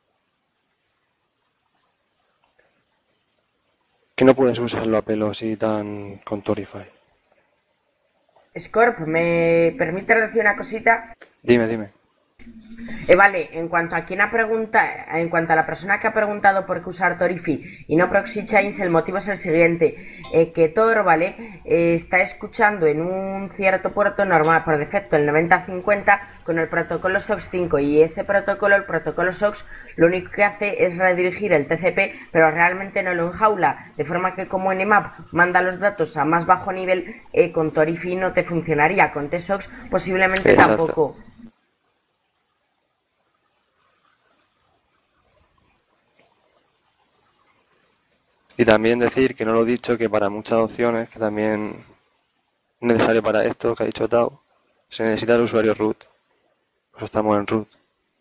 Speaker 1: Que no puedes usarlo a pelo así tan con Torify.
Speaker 9: Scorp, ¿me permite decir una cosita?
Speaker 1: Dime, dime.
Speaker 9: Eh, vale, en cuanto a quien ha preguntado, en cuanto a la persona que ha preguntado por qué usar Torify y no Proxy Chains, el motivo es el siguiente, eh, que Tor, ¿vale? Eh, está escuchando en un cierto puerto normal, por defecto, el noventa cincuenta con el protocolo S O X cinco, y ese protocolo, el protocolo S O X, lo único que hace es redirigir el T C P, pero realmente no lo enjaula, de forma que como Nmap manda los datos a más bajo nivel, eh, con Torify no te funcionaría, con T S O X posiblemente
Speaker 1: Exacto.
Speaker 9: tampoco.
Speaker 1: Y también decir, que no lo he dicho, que para muchas opciones, que también es necesario para esto que ha dicho Tao, se necesita el usuario root. Pues estamos en root.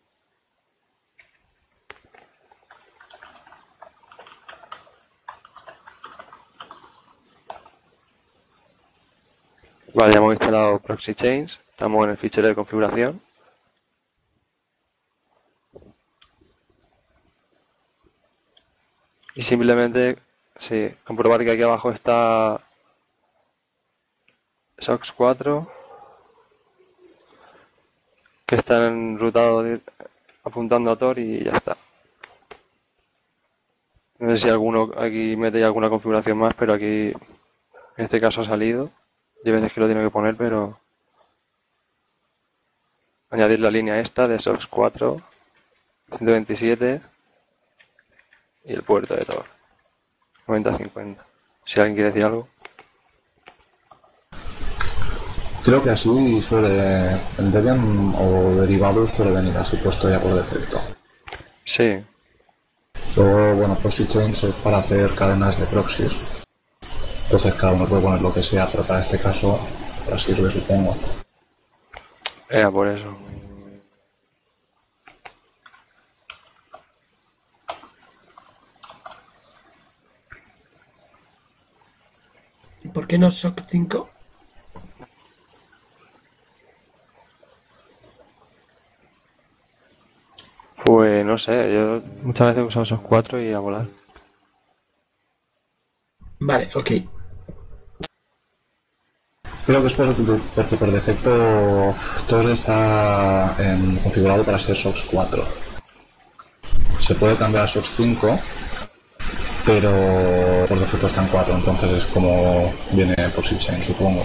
Speaker 1: Vale, ya hemos instalado Proxy Chains, estamos en el fichero de configuración. Y simplemente, sí, comprobar que aquí abajo está SOX cuatro, que está enrutado apuntando a Tor y ya está. No sé si alguno aquí mete alguna configuración más, pero aquí en este caso ha salido. Y hay veces que lo tiene que poner, pero añadir la línea esta de SOX cuatro, ciento veintisiete y el puerto de Tor noventa cincuenta. Si alguien quiere decir algo.
Speaker 2: Creo que así suele, en Debian o derivados suele venir así puesto ya por defecto.
Speaker 1: Sí.
Speaker 2: Luego, bueno, Proxy Chains es para hacer cadenas de proxies. Entonces cada uno puede poner lo que sea, pero para este caso para sirve, supongo.
Speaker 1: Era por eso.
Speaker 5: ¿Y por qué no SOC cinco?
Speaker 1: Pues no sé, yo muchas veces he usado esos cuatro y a volar.
Speaker 5: Vale, ok.
Speaker 2: Creo que es por- porque por defecto Tor está em, configurado para ser SOX cuatro. Se puede cambiar a SOX cinco, pero por defecto está en cuatro, entonces es como viene Proxy Chain, supongo.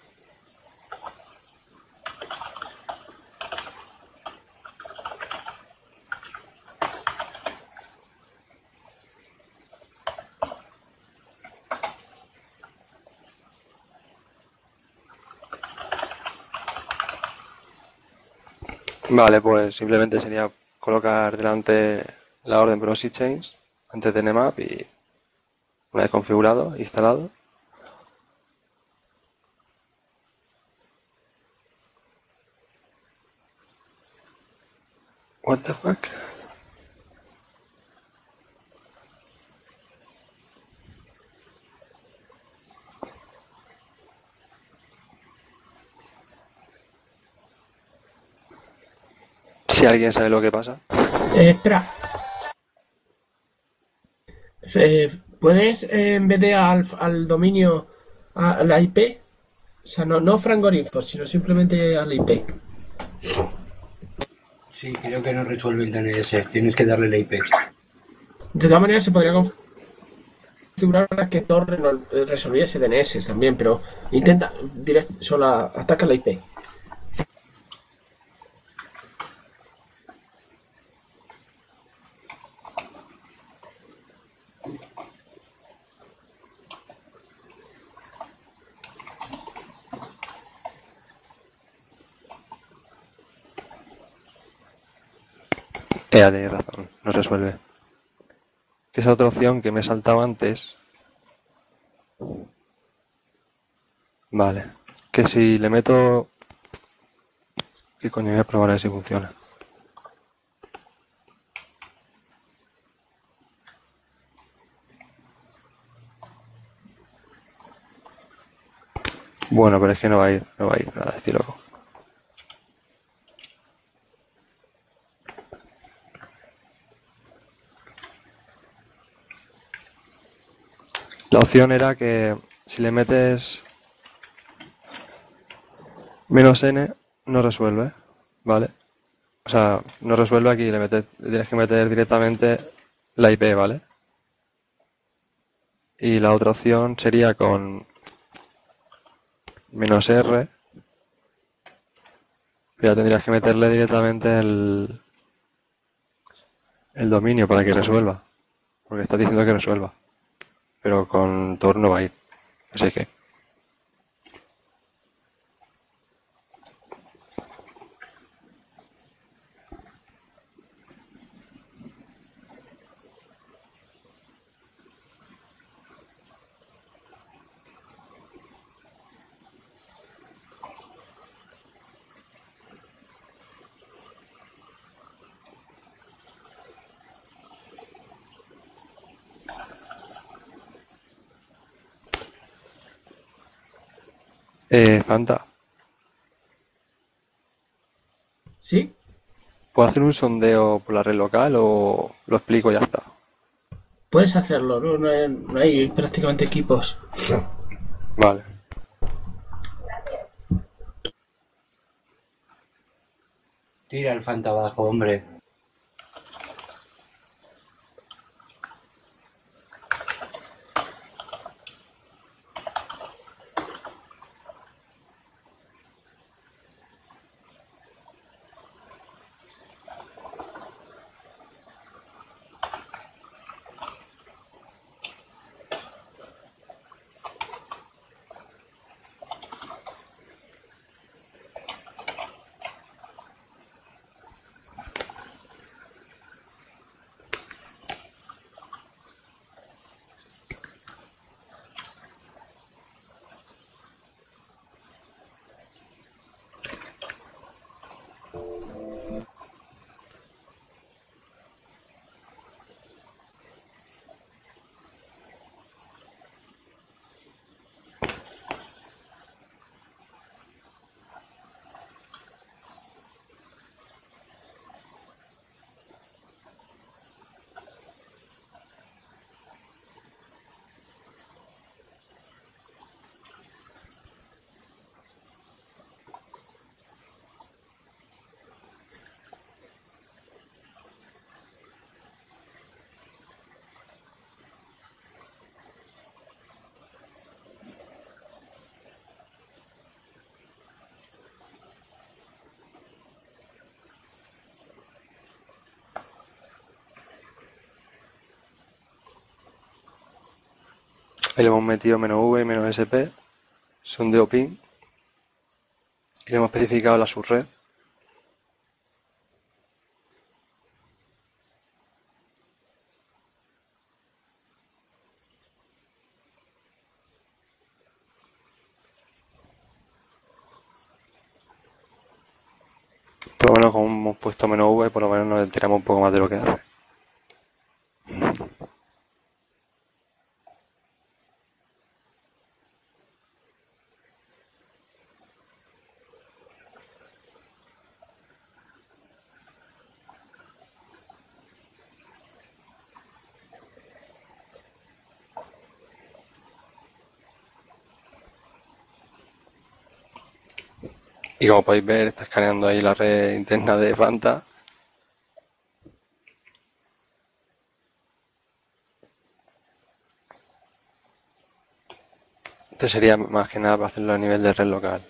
Speaker 1: Vale, pues simplemente sería colocar delante la orden Proxy Chains antes de Nmap y una vez configurado, instalado. What the fuck? Si alguien sabe lo que pasa.
Speaker 5: Eh, espera. Eh, ¿Puedes, eh, en vez de al, al dominio, a, a la I P? O sea, no, no Frangorinfo, sino simplemente a la I P.
Speaker 8: Sí, creo que no resuelve el D N S. Tienes que darle la I P.
Speaker 5: De todas maneras, se podría configurar para que Tor reno- resolviese D N S también, pero intenta direct, solo ataca la I P.
Speaker 1: Ea, tenéis razón, no resuelve. Que es otra opción que me he saltado antes. Vale. Que si le meto... ¿Qué coño? Voy a probar a ver si funciona. Bueno, pero es que no va a ir, no va a ir, nada, estoy loco. La opción era que si le metes menos n, no resuelve, ¿vale? O sea, no resuelve aquí, le, metes, le tienes que meter directamente la I P, ¿vale? Y la otra opción sería con menos R. Ya tendrías que meterle directamente el, el dominio para que resuelva. Porque está diciendo que resuelva. Pero con Tor no va a ir. Así que... Eh, Fanta,
Speaker 5: ¿Sí?
Speaker 1: ¿puedo hacer un sondeo por la red local o lo explico y ya está?
Speaker 5: Puedes hacerlo, ¿no? No hay, no hay prácticamente equipos.
Speaker 1: Vale.
Speaker 8: Tira el Fanta abajo, hombre.
Speaker 1: Ahí le hemos metido menos V y menos S P, sondeo ping, y le hemos especificado la subred. Por lo menos como hemos puesto menos V, por lo menos nos enteramos un poco más de lo que hace. Y como podéis ver, está escaneando ahí la red interna de Fanta. Esto sería más que nada para hacerlo a nivel de red local.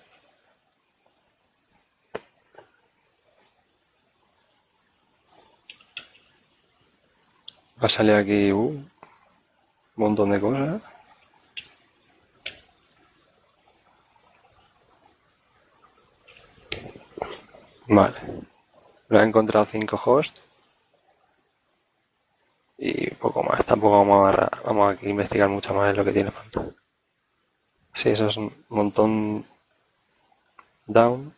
Speaker 1: Va a salir aquí uh, un montón de cosas. Vale. Lo he encontrado cinco hosts. Y poco más. Tampoco vamos a, vamos a investigar mucho más en lo que tiene Fanta. Sí, eso es un montón down.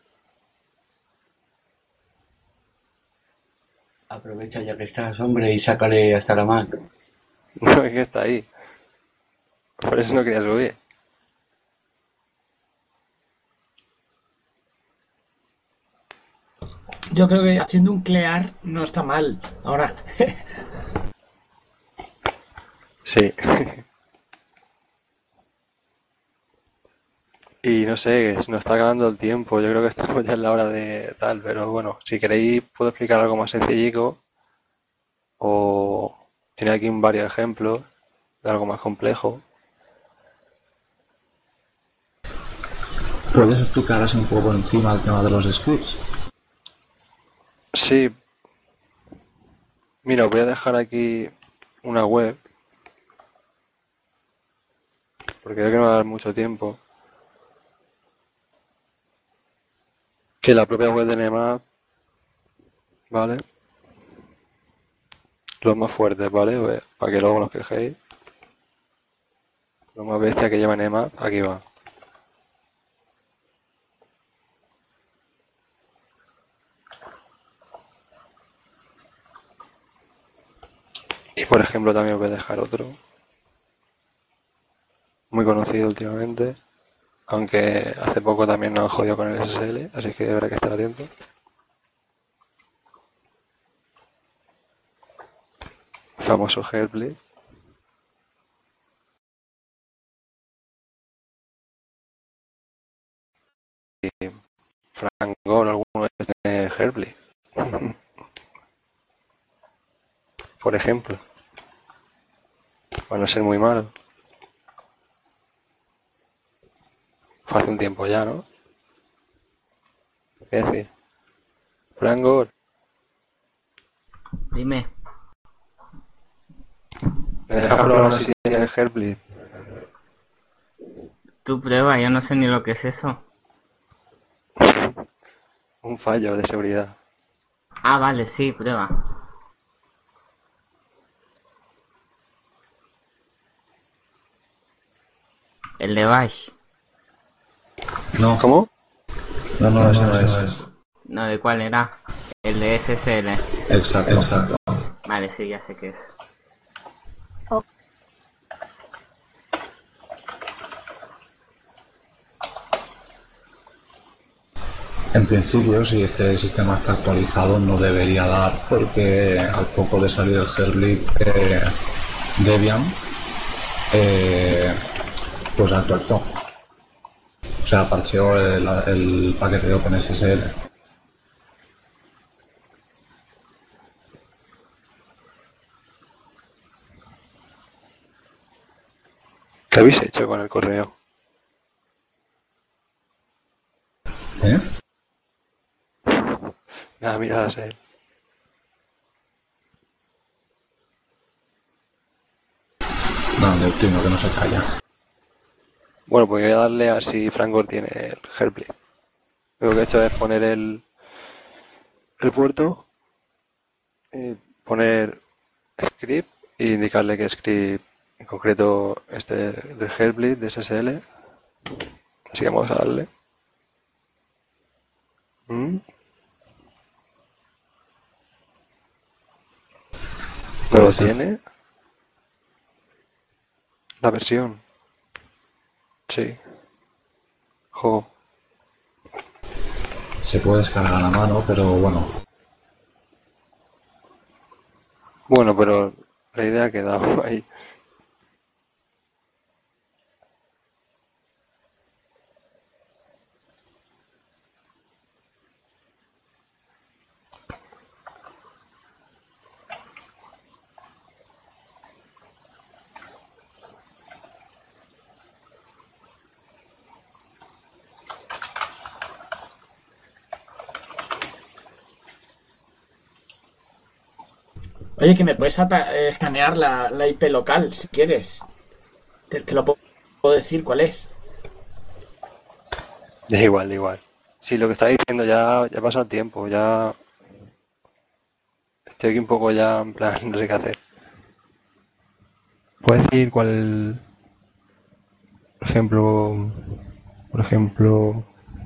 Speaker 8: Aprovecha ya que estás, hombre, y sácale hasta la Mac.
Speaker 1: No, es que está ahí. Por eso no quería subir.
Speaker 5: Yo creo que haciendo un clear no está mal. Ahora.
Speaker 1: Sí. Y no sé, se nos está acabando el tiempo. Yo creo que estamos ya en la hora de tal, pero bueno, si queréis puedo explicar algo más sencillico. O tiene aquí varios ejemplos de algo más complejo.
Speaker 2: ¿Puedes explicar así un poco por encima el tema de los scripts?
Speaker 1: Sí. Mira, os voy a dejar aquí una web. Porque creo que no va a dar mucho tiempo. Que la propia web de Nmap, ¿vale? Los más fuertes, ¿vale? Pues, para que luego nos quejéis. Los más bestias que lleva Nmap, aquí va. Y por ejemplo también os voy a dejar otro. Muy conocido últimamente. Aunque hace poco también nos han jodido con el S S L, así que habrá que estar atento. El famoso Heartbleed. Y Frangor, alguno tiene Heartbleed. Por ejemplo. Para no ser muy malo. Fue hace un tiempo ya, ¿no? ¿Qué decir? Frangor.
Speaker 4: Dime.
Speaker 1: ¿Me dejas probar si tiene el Heartbleed?
Speaker 4: Tú prueba, yo no sé ni lo que es eso.
Speaker 1: Un fallo de seguridad.
Speaker 4: Ah, vale, sí, prueba. El de Bash.
Speaker 2: No.
Speaker 1: ¿Cómo?
Speaker 2: No, no, ese no es.
Speaker 4: No, ¿de cuál era? El de S S L.
Speaker 2: Exacto, exacto.
Speaker 4: Vale, sí, ya sé qué es.
Speaker 2: En principio, si este sistema está actualizado, no debería dar, porque al poco de salir el Heartbleed, eh, Debian eh, pues actualizó. O sea, parcheó el, el paquete de OpenSSL.
Speaker 1: ¿Qué habéis hecho con el correo?
Speaker 2: ¿Eh?
Speaker 1: Nada, mira a él.
Speaker 2: No, Neutrino, que no se calla.
Speaker 1: Bueno, pues voy a darle a si Frangor tiene el Heartbleed. Lo que he hecho es poner el, el puerto, y poner script e indicarle que script, en concreto este del Heartbleed de S S L. Así que vamos a darle. ¿Mm? ¿No lo tiene? La versión. Sí. Jo.
Speaker 2: Se puede descargar a la mano, pero bueno.
Speaker 1: Bueno, pero la idea ha quedado ahí.
Speaker 5: Oye, que me puedes ata- eh, escanear la, la I P local, si quieres. Te, te lo puedo puedo decir cuál es.
Speaker 1: Da igual, da igual. Sí, lo que está diciendo ya, ya ha pasado tiempo, ya estoy aquí un poco ya en plan, no sé qué hacer. ¿Puedes decir cuál, por ejemplo, por ejemplo,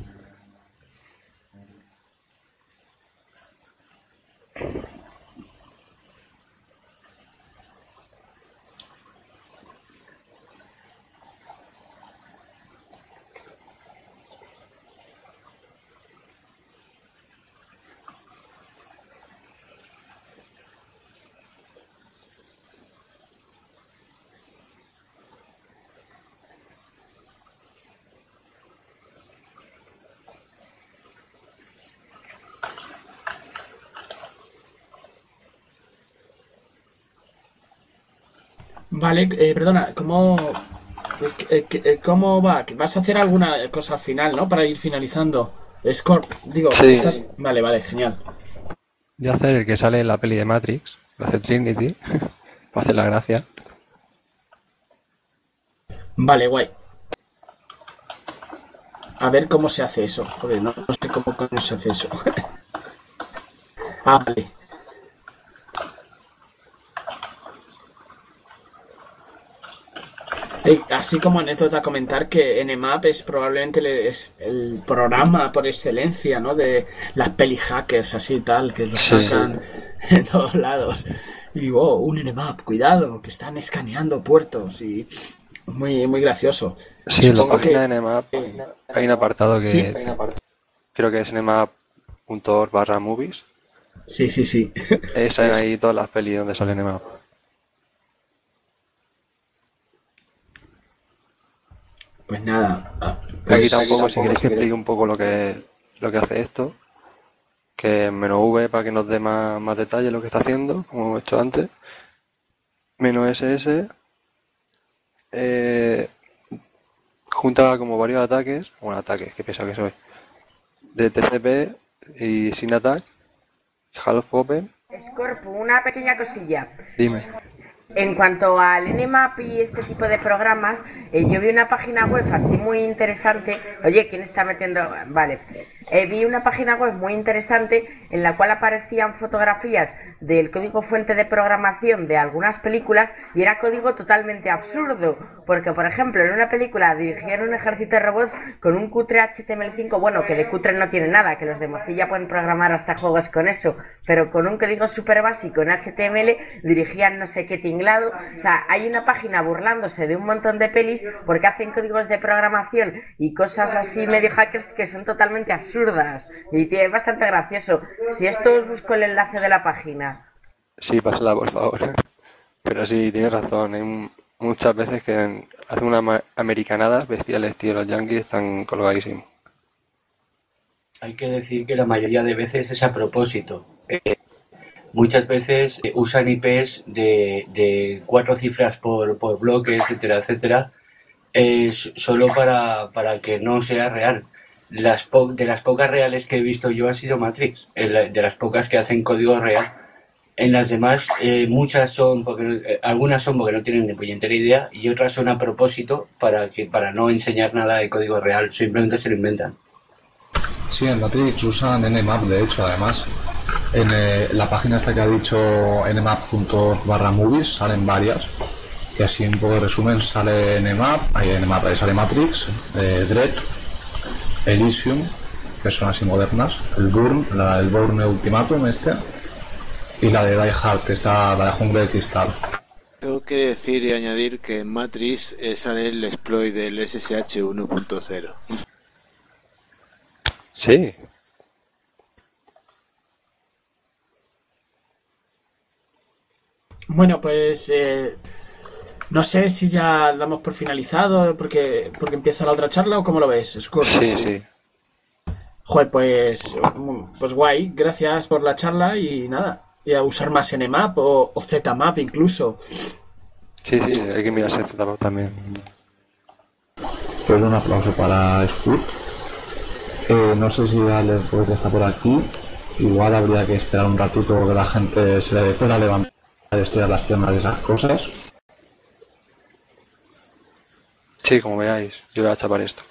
Speaker 5: Vale, eh, perdona, ¿cómo, eh, eh, ¿cómo va? ¿Vas a hacer alguna cosa al final, no? Para ir finalizando. Scorp, digo,
Speaker 1: Sí.
Speaker 5: estás... Vale, vale, genial.
Speaker 1: voy a hacer el que sale en la peli de Matrix, lo hace Trinity, para hacer la gracia.
Speaker 5: Vale, guay. A ver cómo se hace eso. Joder, no, no sé cómo, cómo se hace eso. Ah, vale. Eh, así como anécdota comentar que Nmap es probablemente le- es el programa por excelencia, ¿no? De las peli hackers así y tal, que lo
Speaker 1: Sí.
Speaker 5: sacan en todos lados. Y oh, un Nmap, cuidado, que están escaneando puertos y muy, muy gracioso.
Speaker 1: Sí, en la
Speaker 5: Supongo
Speaker 1: página
Speaker 5: que-
Speaker 1: de Nmap hay un apartado que
Speaker 5: Sí.
Speaker 1: creo que es nmap punto org barra movies.
Speaker 5: Sí, sí, sí.
Speaker 1: Eh, salen ahí todas las pelis donde sale Nmap.
Speaker 5: Pues nada. ah,
Speaker 1: Voy a
Speaker 5: Pues,
Speaker 1: quitar un poco, si queréis que explique un poco lo que, lo que hace esto. Que es menos V para que nos dé más, más detalle lo que está haciendo, como hemos hecho antes. Menos S S. Eh, junta como varios ataques, bueno, ataques, que pesado que soy. De T C P y sin attack. Half open.
Speaker 9: Scorpio, una pequeña cosilla.
Speaker 1: Dime.
Speaker 9: En cuanto al Nmap y este tipo de programas, eh, yo vi una página web así muy interesante. Oye, ¿quién está metiendo? Vale. Eh, vi una página web muy interesante en la cual aparecían fotografías del código fuente de programación de algunas películas y era código totalmente absurdo. Porque, por ejemplo, en una película dirigían un ejército de robots con un cutre H T M L cinco, bueno, que de cutre no tiene nada, que los de Mozilla pueden programar hasta juegos con eso, pero con un código súper básico en H T M L dirigían no sé qué tinglado. O sea, hay una página burlándose de un montón de pelis porque hacen códigos de programación y cosas así medio hackers que son totalmente absurdas y tiene bastante gracioso. Si esto os busco el enlace de la página.
Speaker 1: Sí, pásala, por favor. Pero sí, tienes razón. Hay un- muchas veces que hacen unas ma- americanadas bestiales, tío. Los yankees están colgadísimos.
Speaker 8: Hay que decir que la mayoría de veces es a propósito. Eh, muchas veces eh, usan I Pes de, de cuatro cifras por, por bloque, etcétera, etcétera, eh, s- solo para, para que no sea real. Las po- de las pocas reales que he visto yo ha sido Matrix, en la- de las pocas que hacen código real. En las demás, eh, muchas son porque no- eh, algunas son porque no tienen ni puñetera idea y otras son a propósito para que para no enseñar nada de código real, simplemente se lo inventan.
Speaker 2: Sí, en Matrix usan Nmap, de hecho, además. En eh, la página esta que ha dicho nmap punto org barra movies salen varias. Y así un poco de resumen sale Nmap, ahí Nmap, ahí sale Matrix, eh, Dread, Elysium, que son así modernas, el Burn, la, el Bourne Ultimatum este, y la de Die Hard, esa, la de Jungla de Cristal.
Speaker 3: Tengo que decir y añadir que en Matrix eh, sale el exploit del S S H uno punto cero.
Speaker 1: Sí.
Speaker 5: Bueno, pues eh, no sé si ya damos por finalizado porque, porque empieza la otra charla o cómo lo ves, Scorpio.
Speaker 1: Sí, sí.
Speaker 5: Joder, pues, pues guay, gracias por la charla y nada, y a usar más Nmap o, o Zmap incluso.
Speaker 1: Sí, sí, hay que mirarse el Zmap también.
Speaker 2: Pues un aplauso para Scoot. Eh, no sé si Ale pues ya está por aquí. Igual habría que esperar un ratito que la gente se le pueda levantar y estirar las piernas y esas cosas.
Speaker 1: Sí, como veáis, yo voy a chapar esto.